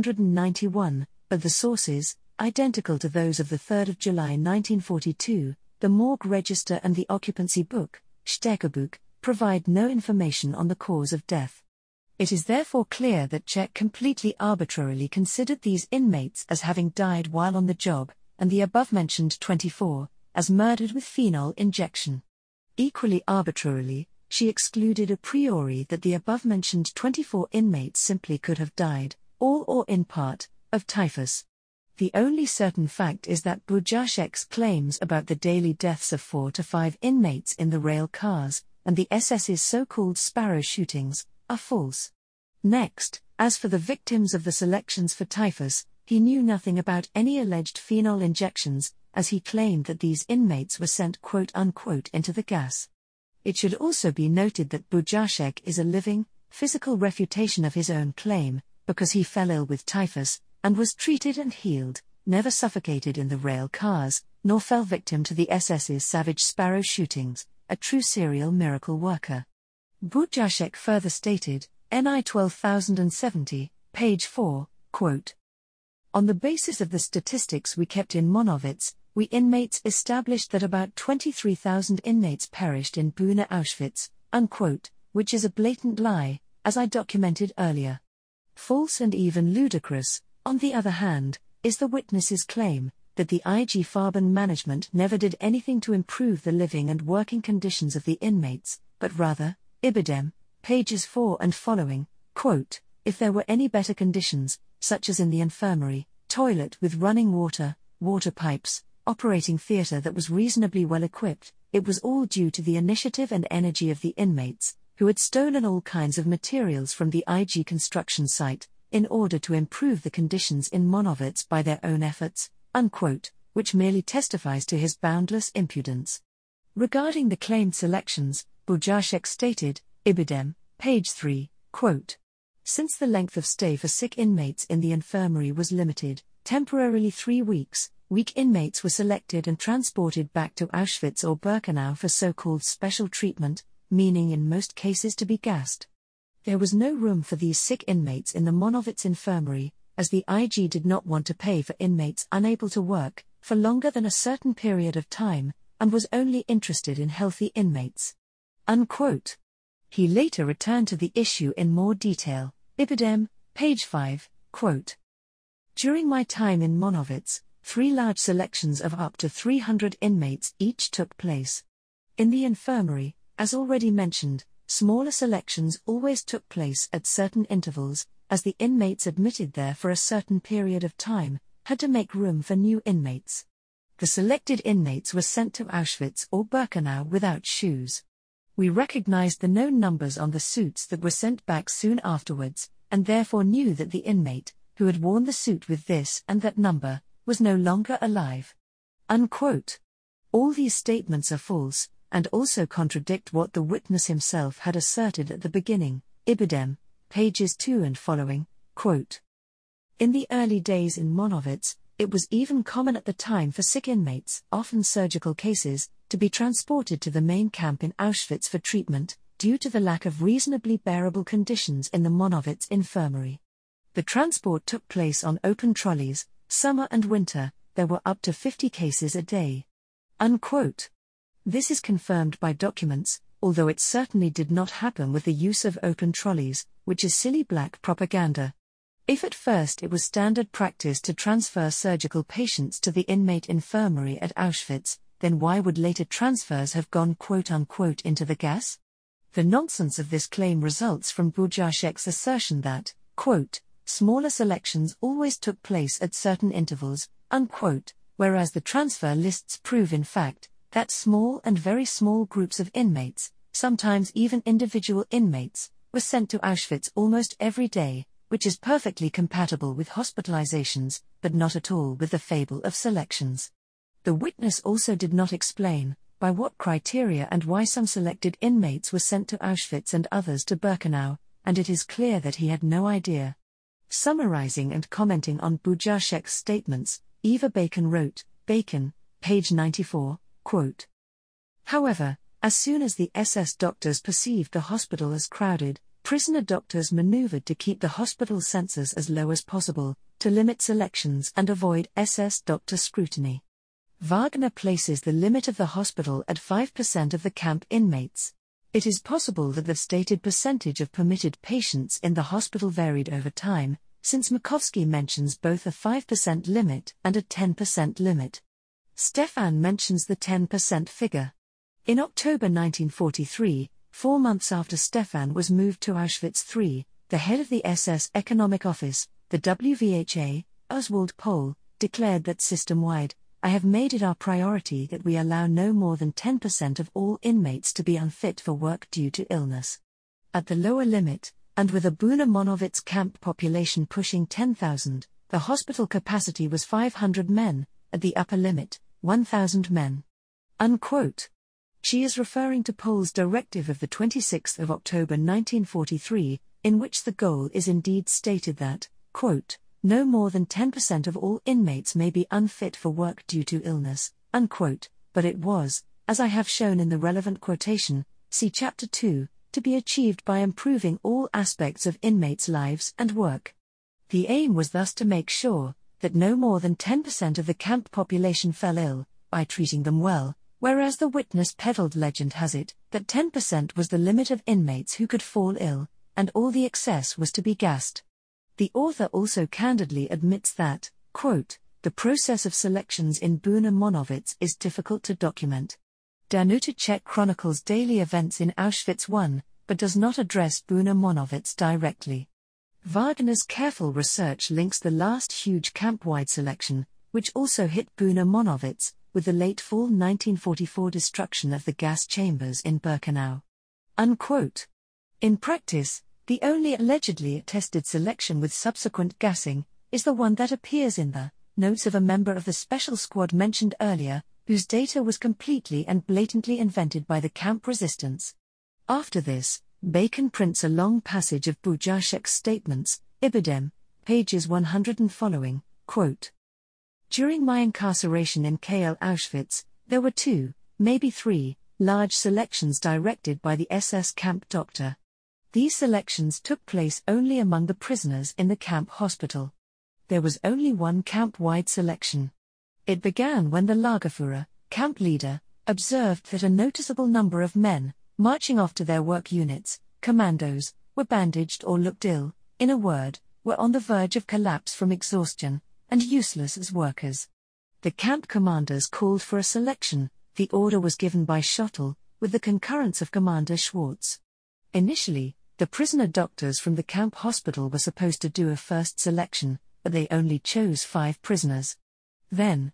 191, but the sources, identical to those of the 3rd of July 1942, the morgue register and the occupancy book, Sterkebuch, provide no information on the cause of death. It is therefore clear that Czech completely arbitrarily considered these inmates as having died while on the job, and the above-mentioned 24, as murdered with phenol injection. Equally arbitrarily, she excluded a priori that the above-mentioned 24 inmates simply could have died, all or in part, of typhus. The only certain fact is that Bujaršek's claims about the daily deaths of 4 to 5 inmates in the rail cars, and the SS's so-called Sparrow shootings, are false. Next, as for the victims of the selections for typhus, he knew nothing about any alleged phenol injections, as he claimed that these inmates were sent quote-unquote into the gas. It should also be noted that Bujaršek is a living, physical refutation of his own claim, because he fell ill with typhus, and was treated and healed, never suffocated in the rail cars, nor fell victim to the SS's savage Sparrow shootings, a true serial miracle worker. Bujaršek further stated, NI 12070, page 4, quote, on the basis of the statistics we kept in Monowitz, we inmates established that about 23,000 inmates perished in Buna Auschwitz, unquote, which is a blatant lie, as I documented earlier. False and even ludicrous, on the other hand, is the witness's claim that the IG Farben management never did anything to improve the living and working conditions of the inmates, but rather, Ibidem, pages 4 and following, quote, if there were any better conditions, such as in the infirmary, toilet with running water, water pipes, operating theatre that was reasonably well equipped, it was all due to the initiative and energy of the inmates, who had stolen all kinds of materials from the IG construction site, in order to improve the conditions in Monowitz by their own efforts, unquote, which merely testifies to his boundless impudence. Regarding the claimed selections, Bujaršek stated, Ibidem, page 3, quote, since the length of stay for sick inmates in the infirmary was limited, temporarily 3 weeks, weak inmates were selected and transported back to Auschwitz or Birkenau for so-called special treatment, meaning in most cases to be gassed. There was no room for these sick inmates in the Monowitz infirmary, as the IG did not want to pay for inmates unable to work for longer than a certain period of time, and was only interested in healthy inmates. Unquote. He later returned to the issue in more detail. Ibidem, page 5, quote. During my time in Monowitz, 3 large selections of up to 300 inmates each took place. In the infirmary, as already mentioned, smaller selections always took place at certain intervals, as the inmates admitted there for a certain period of time had to make room for new inmates. The selected inmates were sent to Auschwitz or Birkenau without shoes. We recognized the known numbers on the suits that were sent back soon afterwards, and therefore knew that the inmate, who had worn the suit with this and that number, was no longer alive. Unquote. All these statements are false, and also contradict what the witness himself had asserted at the beginning. Ibidem, pages 2 and following, quote. In the early days in Monowitz, it was even common at the time for sick inmates, often surgical cases, to be transported to the main camp in Auschwitz for treatment, due to the lack of reasonably bearable conditions in the Monowitz infirmary. The transport took place on open trolleys. Summer and winter, there were up to 50 cases a day. Unquote. This is confirmed by documents, although it certainly did not happen with the use of open trolleys, which is silly black propaganda. If at first it was standard practice to transfer surgical patients to the inmate infirmary at Auschwitz, then why would later transfers have gone quote-unquote into the gas? The nonsense of this claim results from Bujarszek's assertion that, quote, smaller selections always took place at certain intervals, unquote, whereas the transfer lists prove in fact, that small and very small groups of inmates, sometimes even individual inmates, were sent to Auschwitz almost every day, which is perfectly compatible with hospitalizations, but not at all with the fable of selections. The witness also did not explain by what criteria and why some selected inmates were sent to Auschwitz and others to Birkenau, and it is clear that he had no idea. Summarizing and commenting on Bujarszek's statements, Eva Bacon wrote, Bacon, page 94, quote. However, as soon as the SS doctors perceived the hospital as crowded, prisoner doctors maneuvered to keep the hospital census as low as possible, to limit selections and avoid SS doctor scrutiny. Wagner places the limit of the hospital at 5% of the camp inmates. It is possible that the stated percentage of permitted patients in the hospital varied over time, since Makovsky mentions both a 5% limit and a 10% limit. Stefan mentions the 10% figure. In October 1943, 4 months after Stefan was moved to Auschwitz III, the head of the SS Economic Office, the WVHA, Oswald Pohl, declared that system-wide, I have made it our priority that we allow no more than 10% of all inmates to be unfit for work due to illness. At the lower limit, and with a Buna Monowitz camp population pushing 10,000, the hospital capacity was 500 men, at the upper limit, 1,000 men. Unquote. She is referring to Pohl's directive of the 26th of October 1943, in which the goal is indeed stated that, quote, no more than 10% of all inmates may be unfit for work due to illness, unquote, but it was, as I have shown in the relevant quotation, see Chapter 2, to be achieved by improving all aspects of inmates' lives and work. The aim was thus to make sure that no more than 10% of the camp population fell ill, by treating them well, whereas the witness peddled legend has it that 10% was the limit of inmates who could fall ill, and all the excess was to be gassed. The author also candidly admits that, quote, the process of selections in Buna Monowitz is difficult to document. Danuta Czech chronicles daily events in Auschwitz I, but does not address Buna Monowitz directly. Wagner's careful research links the last huge camp-wide selection, which also hit Buna Monowitz, with the late fall 1944 destruction of the gas chambers in Birkenau. Unquote. In practice, the only allegedly attested selection with subsequent gassing is the one that appears in the notes of a member of the special squad mentioned earlier, whose data was completely and blatantly invented by the camp resistance. After this, Bacon prints a long passage of Bujarszek's statements, Ibidem, pages 100 and following, quote. During my incarceration in KL Auschwitz, there were 2, maybe 3, large selections directed by the SS camp doctor. These selections took place only among the prisoners in the camp hospital. There was only one camp-wide selection. It began when the Lagerführer, camp leader, observed that a noticeable number of men, marching off to their work units, commandos, were bandaged or looked ill, in a word, were on the verge of collapse from exhaustion, and useless as workers. The camp commanders called for a selection. The order was given by Schottel, with the concurrence of Commander Schwartz. Initially, the prisoner doctors from the camp hospital were supposed to do a first selection, but they only chose 5 prisoners. Then,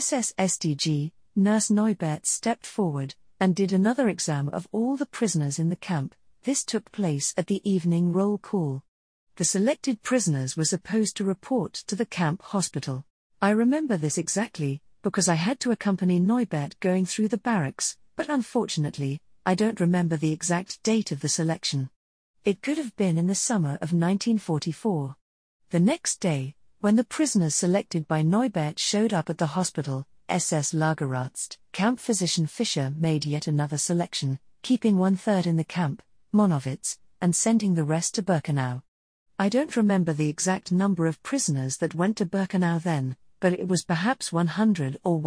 SS-StG, Nurse Neubert stepped forward, and did another exam of all the prisoners in the camp. This took place at the evening roll call. The selected prisoners were supposed to report to the camp hospital. I remember this exactly, because I had to accompany Neubert going through the barracks, but unfortunately, I don't remember the exact date of the selection. It could have been in the summer of 1944. The next day, when the prisoners selected by Neubert showed up at the hospital, SS Lagerarzt, camp physician Fischer made yet another selection, keeping 1/3 in the camp, Monowitz, and sending the rest to Birkenau. I don't remember the exact number of prisoners that went to Birkenau then, but it was perhaps 100 or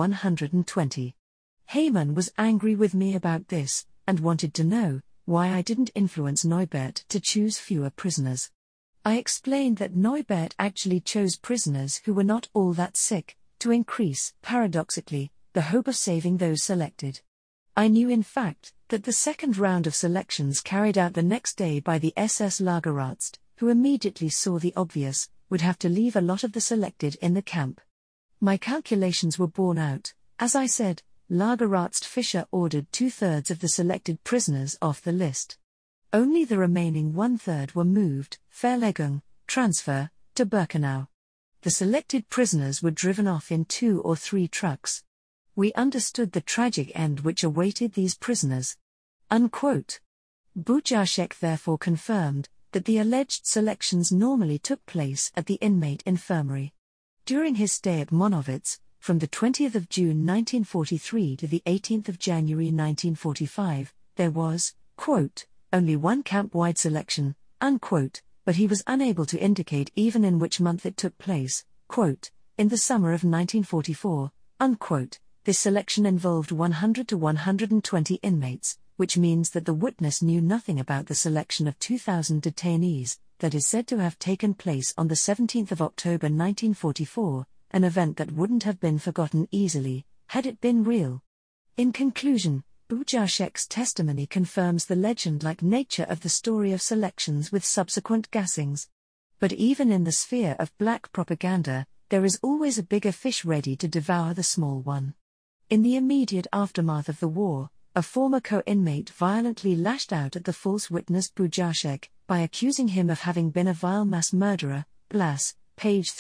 120. Heymann was angry with me about this, and wanted to know why I didn't influence Neubert to choose fewer prisoners. I explained that Neubert actually chose prisoners who were not all that sick, to increase, paradoxically, the hope of saving those selected. I knew in fact, that the second round of selections carried out the next day by the SS Lagerarzt, who immediately saw the obvious, would have to leave a lot of the selected in the camp. My calculations were borne out. As I said, Lagerarzt Fischer ordered 2/3 of the selected prisoners off the list. Only the remaining 1/3 were moved, Verlegung, transfer, to Birkenau. The selected prisoners were driven off in 2 or 3 trucks. We understood the tragic end which awaited these prisoners. Unquote. Bujaršek therefore confirmed that the alleged selections normally took place at the inmate infirmary. During his stay at Monowitz, from the 20th of June 1943 to the 18th of January 1945, there was, quote, only one camp-wide selection, unquote, but he was unable to indicate even in which month it took place, quote, in the summer of 1944, unquote. This selection involved 100 to 120 inmates, which means that the witness knew nothing about the selection of 2,000 detainees, that is said to have taken place on the 17th of October 1944, an event that wouldn't have been forgotten easily, had it been real. In conclusion, Bujaršek's testimony confirms the legend-like nature of the story of selections with subsequent gassings. But even in the sphere of black propaganda, there is always a bigger fish ready to devour the small one. In the immediate aftermath of the war, a former co-inmate violently lashed out at the false witness Bujaršek, by accusing him of having been a vile mass murderer, Blas, page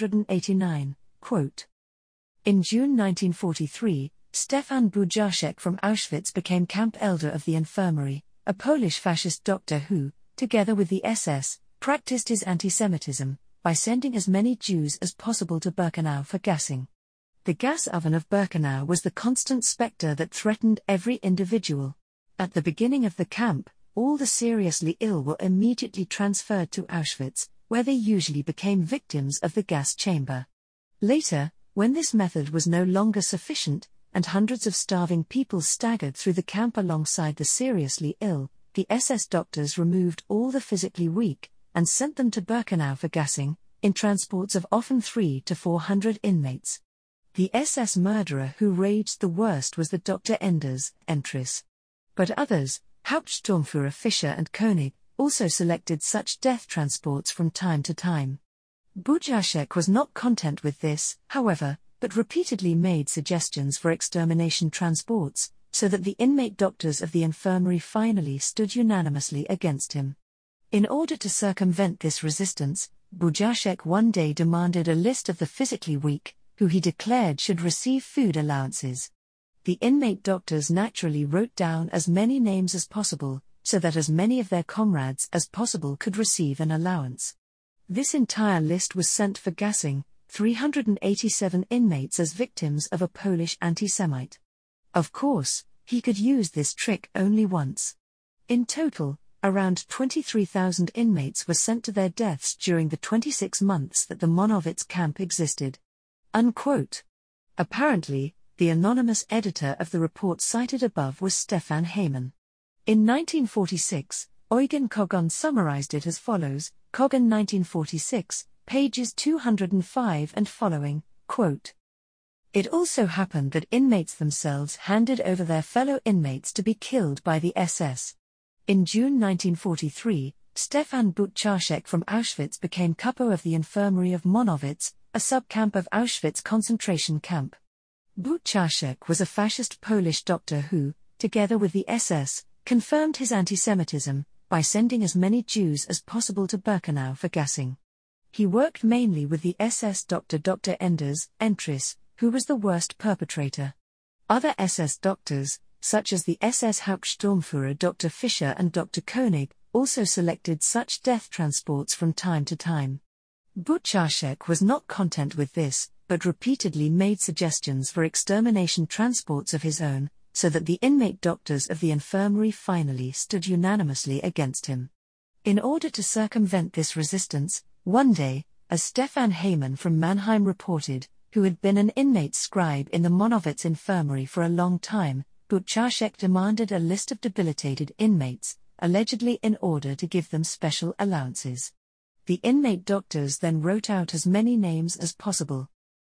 389, quote. In June 1943, Stefan Bujaršek from Auschwitz became camp elder of the infirmary, a Polish fascist doctor who, together with the SS, practiced his anti-Semitism, by sending as many Jews as possible to Birkenau for gassing. The gas oven of Birkenau was the constant spectre that threatened every individual. At the beginning of the camp, all the seriously ill were immediately transferred to Auschwitz, where they usually became victims of the gas chamber. Later, when this method was no longer sufficient, and hundreds of starving people staggered through the camp alongside the seriously ill, the SS doctors removed all the physically weak, and sent them to Birkenau for gassing, in transports of often 300 to 400 inmates. The SS murderer who raged the worst was the Dr. Enders, Entris. But others, Hauptsturmführer Fischer and Koenig, also selected such death transports from time to time. Bujaršek was not content with this, however, but repeatedly made suggestions for extermination transports, so that the inmate doctors of the infirmary finally stood unanimously against him. In order to circumvent this resistance, Bujaršek one day demanded a list of the physically weak, who he declared should receive food allowances. The inmate doctors naturally wrote down as many names as possible, so that as many of their comrades as possible could receive an allowance. This entire list was sent for gassing, 387 inmates as victims of a Polish anti-Semite. Of course, he could use this trick only once. In total, around 23,000 inmates were sent to their deaths during the 26 months that the Monowitz camp existed. Unquote. Apparently, the anonymous editor of the report cited above was Stefan Heymann. In 1946, Eugen Kogon summarized it as follows, Kogon 1946, pages 205 and following, quote, "It also happened that inmates themselves handed over their fellow inmates to be killed by the SS. In June 1943, Stefan Buczarczyk from Auschwitz became capo of the infirmary of Monowitz, a subcamp of Auschwitz concentration camp. Buczarczyk was a fascist Polish doctor who, together with the SS, confirmed his antisemitism by sending as many Jews as possible to Birkenau for gassing. He worked mainly with the SS doctor Dr. Enders, Entris, who was the worst perpetrator. Other SS doctors, such as the SS Hauptsturmführer Dr. Fischer and Dr. Koenig, also selected such death transports from time to time. Buczarczyk was not content with this, but repeatedly made suggestions for extermination transports of his own, so that the inmate doctors of the infirmary finally stood unanimously against him. In order to circumvent this resistance, one day, as Stefan Heymann from Mannheim reported, who had been an inmate scribe in the Monowitz infirmary for a long time, Buczarczyk demanded a list of debilitated inmates, allegedly in order to give them special allowances. The inmate doctors then wrote out as many names as possible.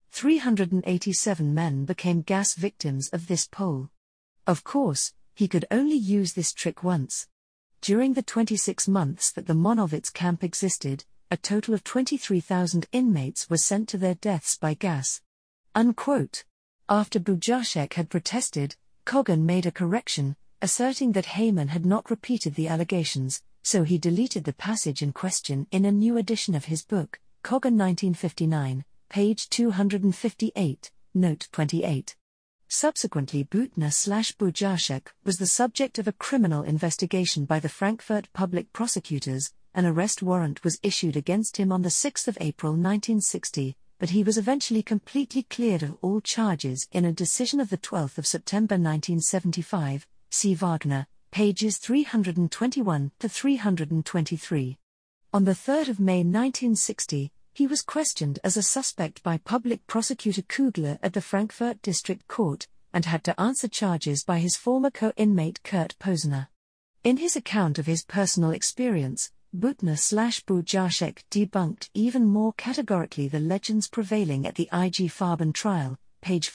387 men became gas victims of this poll. Of course, he could only use this trick once. During the 26 months that the Monowitz camp existed, a total of 23,000 inmates were sent to their deaths by gas. Unquote. After Buczarczyk had protested, Kogon made a correction, asserting that Heymann had not repeated the allegations, so he deleted the passage in question in a new edition of his book, Kogon 1959, page 258, note 28. Subsequently, Büttner/Buczarczyk was the subject of a criminal investigation by the Frankfurt public prosecutors. An arrest warrant was issued against him on 6 April 1960, but he was eventually completely cleared of all charges in a decision of 12 September 1975, see Wagner, pages 321 to 323. On 3 May 1960, he was questioned as a suspect by public prosecutor Kugler at the Frankfurt District Court, and had to answer charges by his former co-inmate Kurt Posner. In his account of his personal experience, Büttner/Buczarczyk debunked even more categorically the legends prevailing at the IG Farben trial, page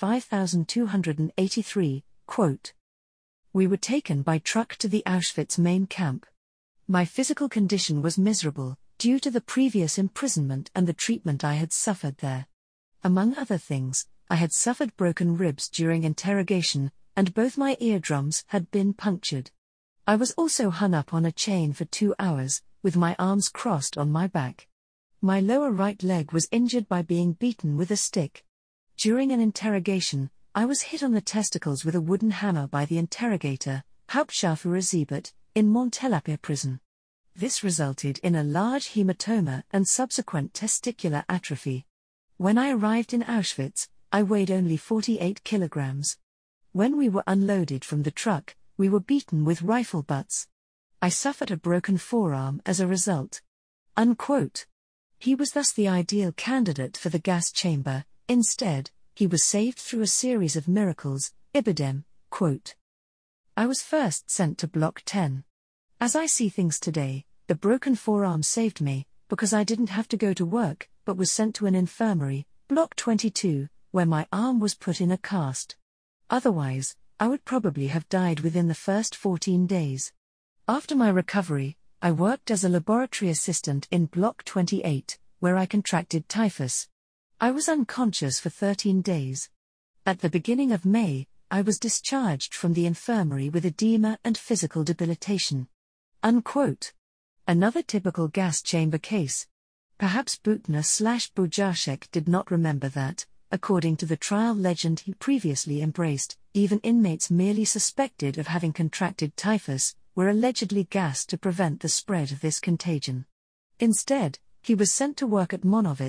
5283, quote, "We were taken by truck to the Auschwitz main camp. My physical condition was miserable, due to the previous imprisonment and the treatment I had suffered there. Among other things, I had suffered broken ribs during interrogation, and both my eardrums had been punctured. I was also hung up on a chain for 2 hours, with my arms crossed on my back. My lower right leg was injured by being beaten with a stick. During an interrogation, I was hit on the testicles with a wooden hammer by the interrogator, Hauptscharführer Siebert, in Montelapir prison. This resulted in a large hematoma and subsequent testicular atrophy. When I arrived in Auschwitz, I weighed only 48 kilograms. When we were unloaded from the truck, we were beaten with rifle butts. I suffered a broken forearm as a result." Unquote. He was thus the ideal candidate for the gas chamber. Instead, he was saved through a series of miracles. Ibidem, quote, "I was first sent to Block 10. As I see things today, the broken forearm saved me, because I didn't have to go to work, but was sent to an infirmary, Block 22, where my arm was put in a cast. Otherwise, I would probably have died within the first 14 days. After my recovery, I worked as a laboratory assistant in Block 28, where I contracted typhus. I was unconscious for 13 days. At the beginning of May, I was discharged from the infirmary with edema and physical debilitation." Unquote. Another typical gas chamber case. Perhaps Büttner/Buczarczyk did not remember that, according to the trial legend he previously embraced, even inmates merely suspected of having contracted typhus were allegedly gassed to prevent the spread of this contagion. Instead, he was sent to work at Monowitz,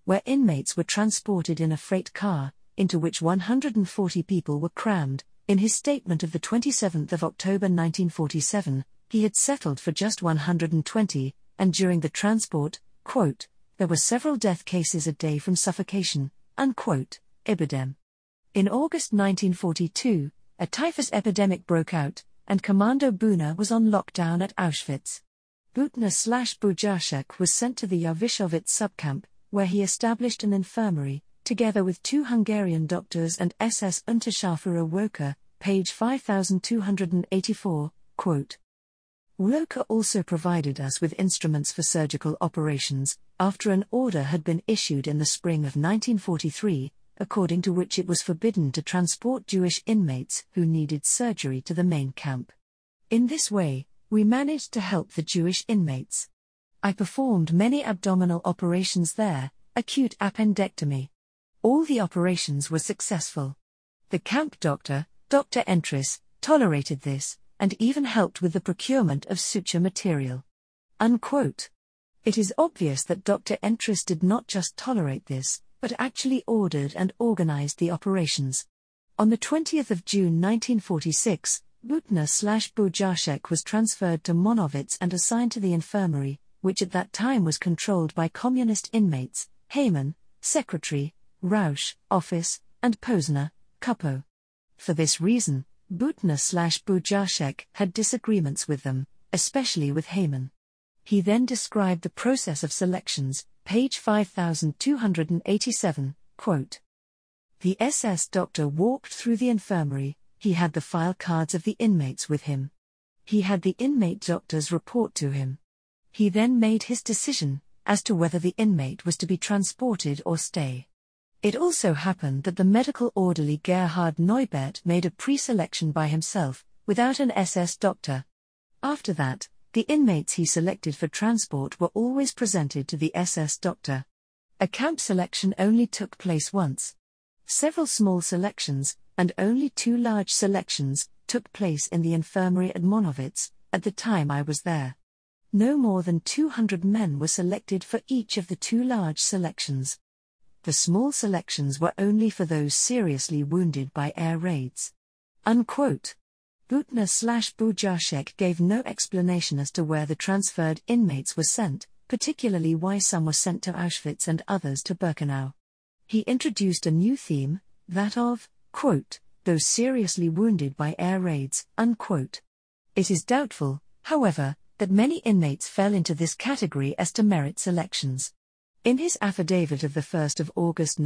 where inmates were transported in a freight car, into which 140 people were crammed. In his statement of the 27th of October 1947, he had settled for just 120, and during the transport, quote, there were several death cases a day from suffocation, unquote, Ibidem. In August 1942, a typhus epidemic broke out, and Commando Buna was on lockdown at Auschwitz. Butner/Bujarczyk was sent to the Jawiszowiec subcamp, where he established an infirmary, together with 2 Hungarian doctors and SS Unterscharführer Roker, page 5284, quote. Roker also provided us with instruments for surgical operations, after an order had been issued in the spring of 1943, according to which it was forbidden to transport Jewish inmates who needed surgery to the main camp. In this way, we managed to help the Jewish inmates. I performed many abdominal operations there, acute appendectomy. All the operations were successful. The camp doctor, Dr. Entris, tolerated this, and even helped with the procurement of suture material. Unquote. It is obvious that Dr. Entris did not just tolerate this, but actually ordered and organized the operations. On the 20th of June 1946, Butner/Bujarczyk was transferred to Monowitz and assigned to the infirmary, which at that time was controlled by communist inmates, Heyman, secretary, Rausch, office, and Posner, Kupo. For this reason, Butner/Bujarczyk had disagreements with them, especially with Heyman. He then described the process of selections, page 5287, quote. The SS doctor walked through the infirmary, he had the file cards of the inmates with him. He had the inmate doctors report to him. He then made his decision, as to whether the inmate was to be transported or stay. It also happened that the medical orderly Gerhard Neubert made a pre-selection by himself, without an SS doctor. After that, the inmates he selected for transport were always presented to the SS doctor. A camp selection only took place once. Several small selections, and only 2 large selections, took place in the infirmary at Monowitz, at the time I was there. No more than 200 men were selected for each of the 2 large selections. The small selections were only for those seriously wounded by air raids. Unquote. Butner/Bujarczyk gave no explanation as to where the transferred inmates were sent, particularly why some were sent to Auschwitz and others to Birkenau. He introduced a new theme, that of, quote, those seriously wounded by air raids, unquote. It is doubtful, however, that many inmates fell into this category as to merit selections. In his affidavit of 1 August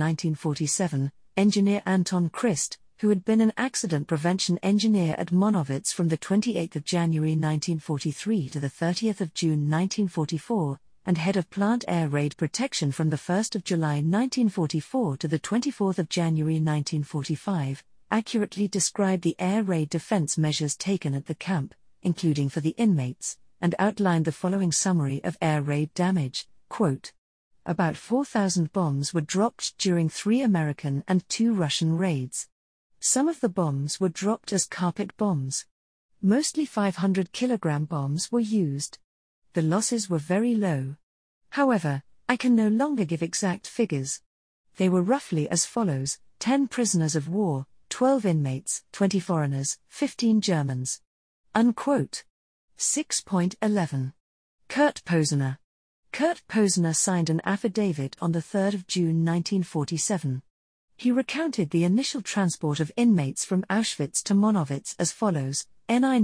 1947, engineer Anton Christ, who had been an accident prevention engineer at Monowitz from 28 January 1943 to 30 June 1944, and head of plant air raid protection from 1 July 1944 to 24 January 1945, accurately described the air raid defense measures taken at the camp, including for the inmates, and outlined the following summary of air raid damage, quote, about 4,000 bombs were dropped during 3 American and 2 Russian raids. Some of the bombs were dropped as carpet bombs. Mostly 500-kilogram bombs were used. The losses were very low. However, I can no longer give exact figures. They were roughly as follows: 10 prisoners of war, 12 inmates, 20 foreigners, 15 Germans. Unquote. 6.11. Kurt Posner. Kurt Posner signed an affidavit on 3 June 1947. He recounted the initial transport of inmates from Auschwitz to Monowitz as follows, NI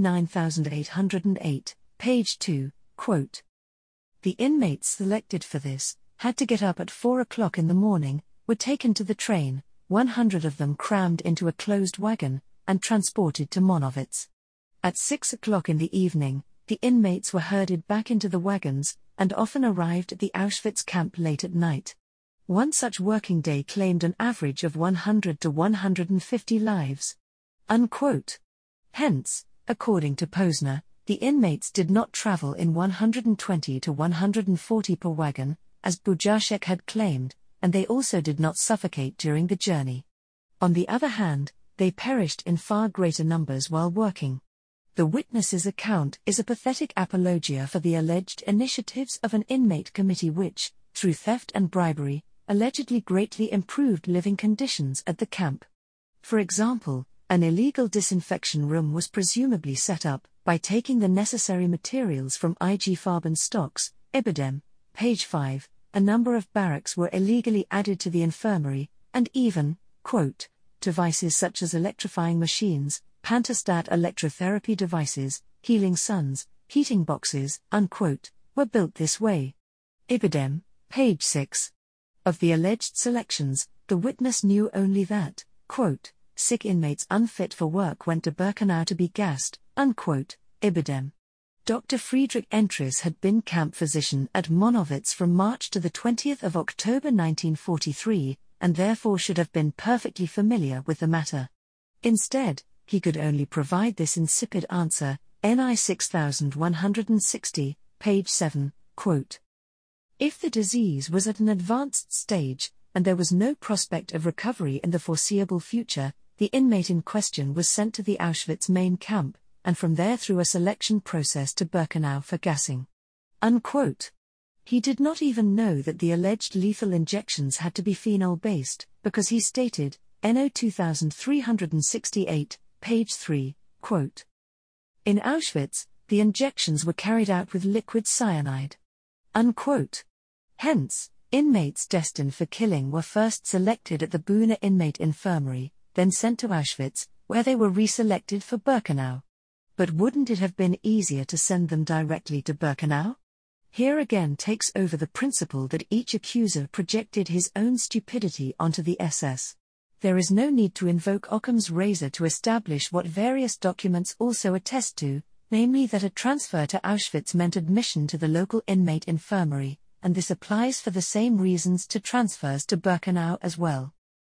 9808, page 2, quote. The inmates selected for this had to get up at 4 o'clock in the morning, were taken to the train, 100 of them crammed into a closed wagon, and transported to Monowitz. At 6 o'clock in the evening, the inmates were herded back into the wagons, and often arrived at the Auschwitz camp late at night. One such working day claimed an average of 100 to 150 lives. Unquote. Hence, according to Posner, the inmates did not travel in 120 to 140 per wagon, as Bujarczyk had claimed, and they also did not suffocate during the journey. On the other hand, they perished in far greater numbers while working. The witness's account is a pathetic apologia for the alleged initiatives of an inmate committee which, through theft and bribery, allegedly greatly improved living conditions at the camp. For example, an illegal disinfection room was presumably set up by taking the necessary materials from IG Farben stocks, Ibidem, page 5. A number of barracks were illegally added to the infirmary, and even, quote, devices such as electrifying machines, Pantostat electrotherapy devices, healing suns, heating boxes, unquote, were built this way. Ibidem, page 6. Of the alleged selections, the witness knew only that, quote, sick inmates unfit for work went to Birkenau to be gassed, unquote, Ibidem. Dr. Friedrich Entries had been camp physician at Monowitz from March to the 20th of October 1943, and therefore should have been perfectly familiar with the matter. Instead, he could only provide this insipid answer, NI 6160, page 7, quote. If the disease was at an advanced stage, and there was no prospect of recovery in the foreseeable future, the inmate in question was sent to the Auschwitz main camp, and from there through a selection process to Birkenau for gassing. Unquote. He did not even know that the alleged lethal injections had to be phenol-based, because he stated, NO 2368, page 3, quote. In Auschwitz, the injections were carried out with liquid cyanide. Unquote. Hence, inmates destined for killing were first selected at the Buna Inmate Infirmary, then sent to Auschwitz, where they were reselected for Birkenau. But wouldn't it have been easier to send them directly to Birkenau? Here again takes over the principle that each accuser projected his own stupidity onto the SS. There is no need to invoke Occam's razor to establish what various documents also attest to, namely that a transfer to Auschwitz meant admission to the local inmate infirmary, and this applies for the same reasons to transfers to Birkenau as well.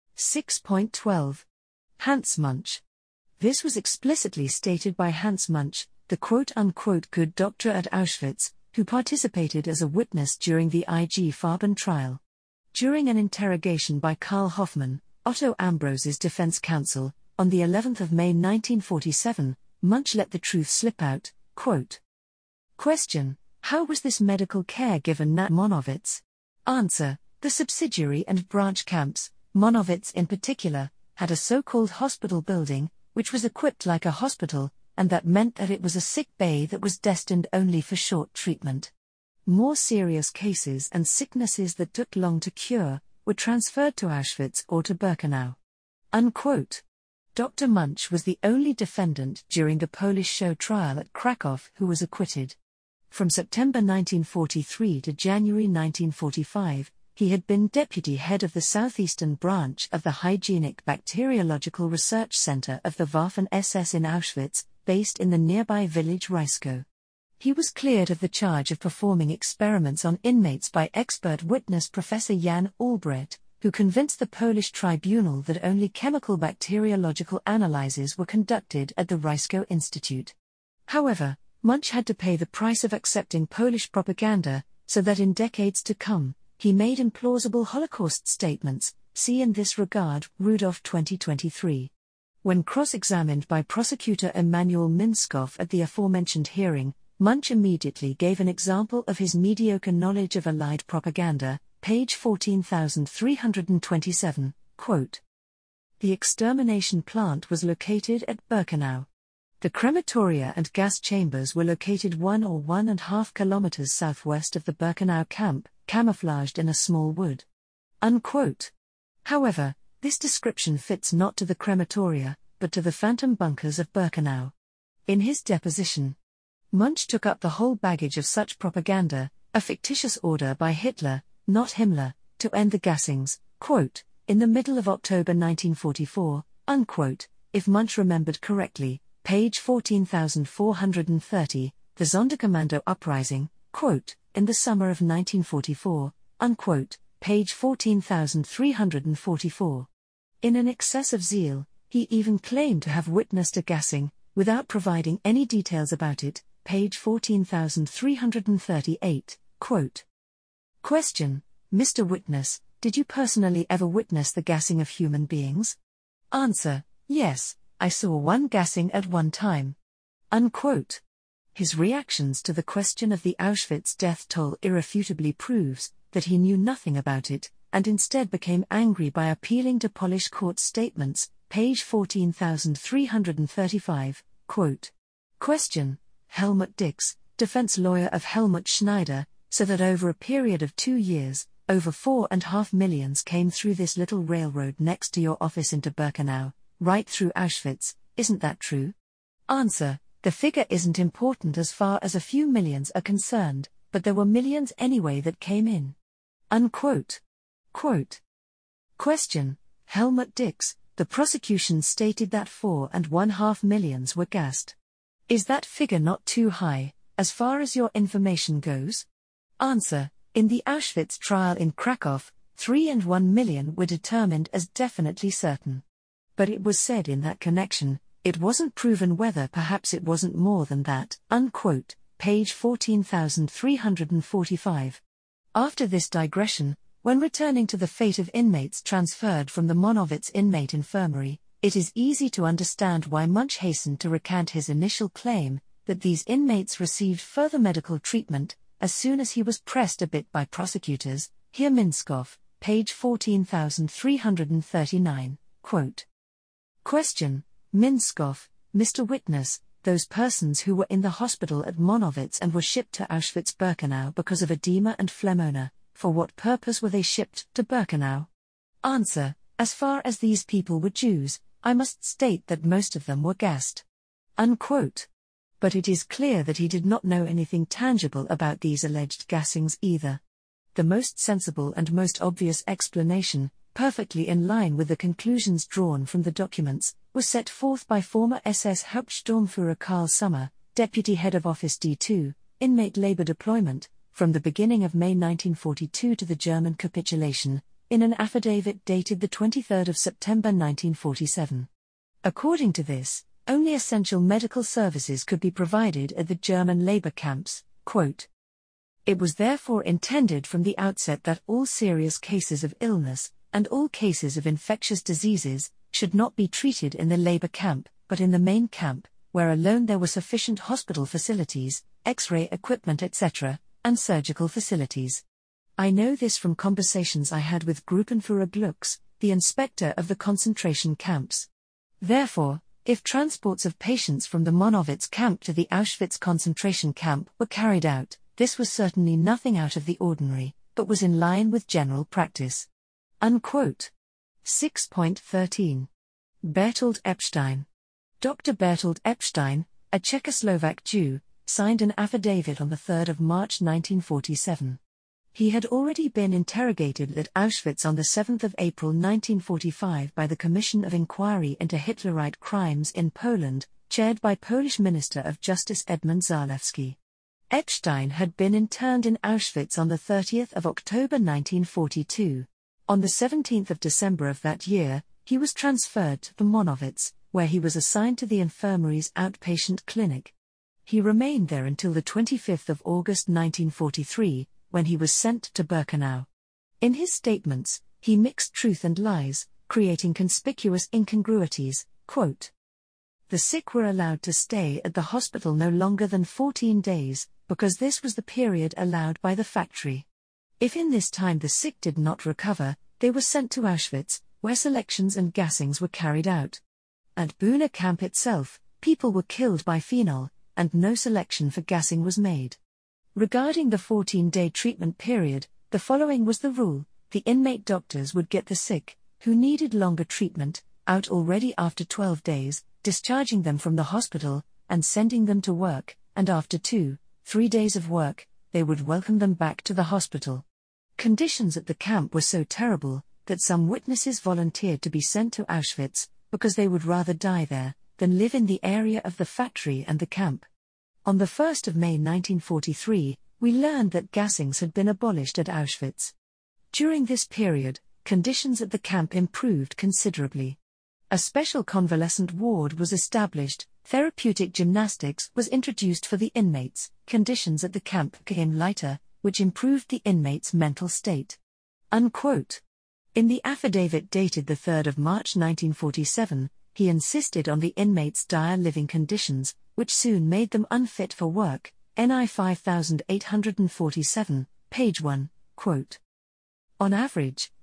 6.12. Hans Munch. This was explicitly stated by Hans Munch, the quote-unquote good doctor at Auschwitz, who participated as a witness during the IG Farben trial. During an interrogation by Karl Hoffmann, Otto Ambrose's defense counsel, on the 11th of May 1947, Munch let the truth slip out, quote. Question: how was this medical care given at Monowitz? Answer: the subsidiary and branch camps, Monowitz in particular, had a so-called hospital building, which was equipped like a hospital, and that meant that it was a sick bay that was destined only for short treatment. More serious cases and sicknesses that took long to cure were transferred to Auschwitz or to Birkenau. Unquote. Dr. Munch was the only defendant during the Polish show trial at Krakow who was acquitted. From September 1943 to January 1945, he had been deputy head of the southeastern branch of the Hygienic Bacteriological Research Center of the Waffen-SS in Auschwitz, based in the nearby village Raisko. He was cleared of the charge of performing experiments on inmates by expert witness Professor Jan Albrecht, who convinced the Polish tribunal that only chemical bacteriological analyses were conducted at the Raisko Institute. However, Munch had to pay the price of accepting Polish propaganda, so that in decades to come, he made implausible Holocaust statements. See in this regard, Rudolph 2023. When cross-examined by prosecutor Emanuel Minskov at the aforementioned hearing, Munch immediately gave an example of his mediocre knowledge of Allied propaganda, page 14327, quote. The extermination plant was located at Birkenau. The crematoria and gas chambers were located 1 or 1.5 kilometers southwest of the Birkenau camp, camouflaged in a small wood. Unquote. However, this description fits not to the crematoria, but to the phantom bunkers of Birkenau. In his deposition, Munch took up the whole baggage of such propaganda, a fictitious order by Hitler, not Himmler, to end the gassings, quote, in the middle of October 1944, unquote, if Munch remembered correctly, page 14430, the Sonderkommando uprising, quote, in the summer of 1944, unquote, page 14344. In an excess of zeal, he even claimed to have witnessed a gassing, without providing any details about it, page 14338, quote. Question: Mr. Witness, did you personally ever witness the gassing of human beings? Answer: yes, I saw one gassing at one time. Unquote. His reactions to the question of the Auschwitz death toll irrefutably proves that he knew nothing about it, and instead became angry by appealing to Polish court statements, page 14335, quote. Question. Helmut Dix, defense lawyer of Helmut Schneider, said that over a period of 2 years, over 4.5 million came through this little railroad next to your office into Birkenau, right through Auschwitz. Isn't that true? Answer. The figure isn't important as far as a few millions are concerned, but there were millions anyway that came in. Unquote. Quote. Question. Helmut Dix, the prosecution stated that 4.5 million were gassed. Is that figure not too high, as far as your information goes? Answer. In the Auschwitz trial in Krakow, 3.1 million were determined as definitely certain. But it was said in that connection, it wasn't proven whether perhaps it wasn't more than that. Unquote. Page 14345. After this digression, when returning to the fate of inmates transferred from the Monowitz inmate infirmary, it is easy to understand why Munch hastened to recant his initial claim that these inmates received further medical treatment as soon as he was pressed a bit by prosecutors. Here Minskoff, page 14339, quote. Question. Minskoff, Mr. Witness, those persons who were in the hospital at Monowitz and were shipped to Auschwitz-Birkenau because of edema and phlegmona, for what purpose were they shipped to Birkenau? Answer. As far as these people were Jews, I must state that most of them were gassed. Unquote. But it is clear that he did not know anything tangible about these alleged gassings either. The most sensible and most obvious explanation, perfectly in line with the conclusions drawn from the documents, was set forth by former SS Hauptsturmführer Karl Sommer, deputy head of Office D2, inmate labor deployment, from the beginning of May 1942 to the German capitulation, in an affidavit dated the 23rd of September 1947. According to this, only essential medical services could be provided at the German labor camps, quote. It was therefore intended from the outset that all serious cases of illness, and all cases of infectious diseases, should not be treated in the labor camp, but in the main camp, where alone there were sufficient hospital facilities, X-ray equipment etc., and surgical facilities. I know this from conversations I had with Gruppenführer Glücks, the inspector of the concentration camps. Therefore, if transports of patients from the Monowitz camp to the Auschwitz concentration camp were carried out, this was certainly nothing out of the ordinary, but was in line with general practice. Unquote. 6.13. Bertold Epstein. Dr. Bertold Epstein, a Czechoslovak Jew, signed an affidavit on 3 March 1947. He had already been interrogated at Auschwitz on 7 April 1945 by the Commission of Inquiry into Hitlerite Crimes in Poland, chaired by Polish Minister of Justice Edmund Zalewski. Epstein had been interned in Auschwitz on 30 October 1942. On 17 December of that year, he was transferred to the Monowitz, where he was assigned to the infirmary's outpatient clinic. He remained there until 25 August 1943, when he was sent to Birkenau. In his statements, he mixed truth and lies, creating conspicuous incongruities. Quote, the sick were allowed to stay at the hospital no longer than 14 days, because this was the period allowed by the factory. If in this time the sick did not recover, they were sent to Auschwitz, where selections and gassings were carried out. At Buna camp itself, people were killed by phenol, and no selection for gassing was made. Regarding the 14-day treatment period, the following was the rule: the inmate doctors would get the sick, who needed longer treatment, out already after 12 days, discharging them from the hospital, and sending them to work, and after 2-3 days of work, they would welcome them back to the hospital. Conditions at the camp were so terrible, that some witnesses volunteered to be sent to Auschwitz, because they would rather die there, than live in the area of the factory and the camp. On 1 May 1943, we learned that gassings had been abolished at Auschwitz. During this period, conditions at the camp improved considerably. A special convalescent ward was established, therapeutic gymnastics was introduced for the inmates, conditions at the camp became lighter, which improved the inmates' mental state. Unquote. In the affidavit dated 3 March 1947, he insisted on the inmates' dire living conditions, which soon made them unfit for work, NI 5847, page 1, quote. On average,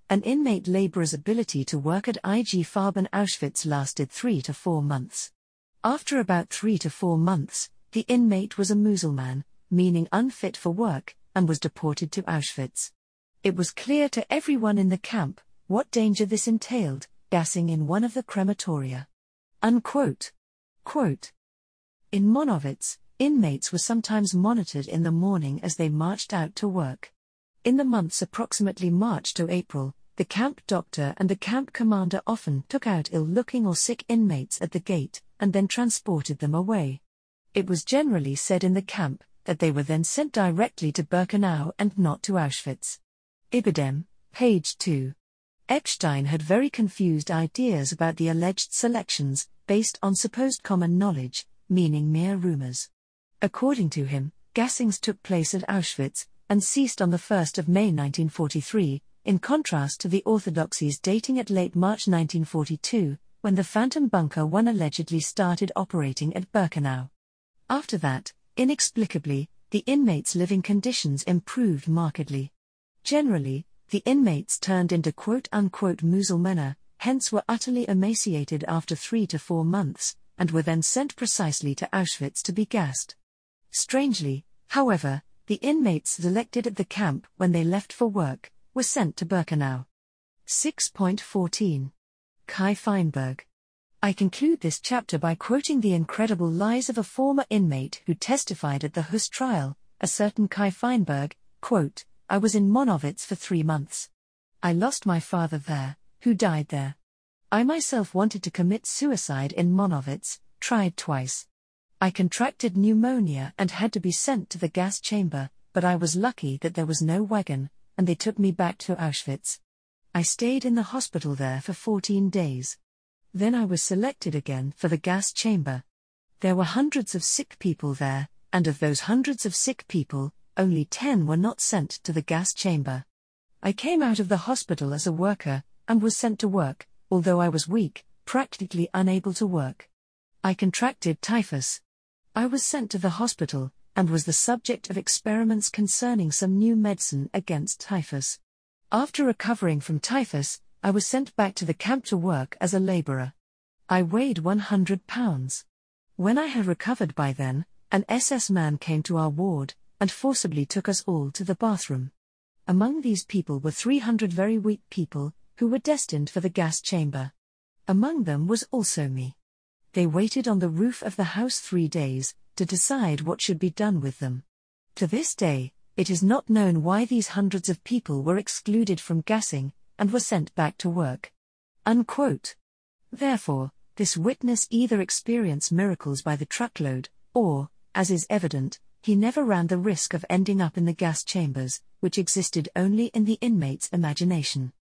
an inmate laborer's ability to work at IG Farben Auschwitz lasted 3 to 4 months. After about 3 to 4 months, the inmate was a Muselmann, meaning unfit for work, and was deported to Auschwitz. It was clear to everyone in the camp what danger this entailed, gassing in one of the crematoria. Unquote. Quote, in Monowitz, inmates were sometimes monitored in the morning as they marched out to work. In the months approximately March to April, the camp doctor and the camp commander often took out ill-looking or sick inmates at the gate, and then transported them away. It was generally said in the camp that they were then sent directly to Birkenau and not to Auschwitz. Ibidem, page 2. Epstein had very confused ideas about the alleged selections, based on supposed common knowledge, meaning mere rumors. According to him, gassings took place at Auschwitz, and ceased on 1 May 1943, in contrast to the orthodoxies dating at late March 1942, when the Phantom Bunker 1 allegedly started operating at Birkenau. After that, inexplicably, the inmates' living conditions improved markedly. Generally, the inmates turned into quote-unquote Muselmänner, hence were utterly emaciated after 3 to 4 months, and were then sent precisely to Auschwitz to be gassed. Strangely, however, the inmates selected at the camp when they left for work were sent to Birkenau. 6.14. Kai Feinberg. I conclude this chapter by quoting the incredible lies of a former inmate who testified at the Höss trial, a certain Kai Feinberg, quote, I was in Monowitz for 3 months. I lost my father there, who died there. I myself wanted to commit suicide in Monowitz, tried twice. I contracted pneumonia and had to be sent to the gas chamber, but I was lucky that there was no wagon, and they took me back to Auschwitz. I stayed in the hospital there for 14 days. Then I was selected again for the gas chamber. There were hundreds of sick people there, and of those hundreds of sick people, only 10 were not sent to the gas chamber. I came out of the hospital as a worker, and was sent to work, although I was weak, practically unable to work. I contracted typhus. I was sent to the hospital, and was the subject of experiments concerning some new medicine against typhus. After recovering from typhus, I was sent back to the camp to work as a laborer. I weighed 100 pounds. When I had recovered by then, an SS man came to our ward, and forcibly took us all to the bathroom. Among these people were 300 very weak people, who were destined for the gas chamber. Among them was also me. They waited on the roof of the house 3 days, to decide what should be done with them. To this day, it is not known why these hundreds of people were excluded from gassing, and were sent back to work. Unquote. Therefore, this witness either experienced miracles by the truckload, or, as is evident, he never ran the risk of ending up in the gas chambers, which existed only in the inmate's imagination.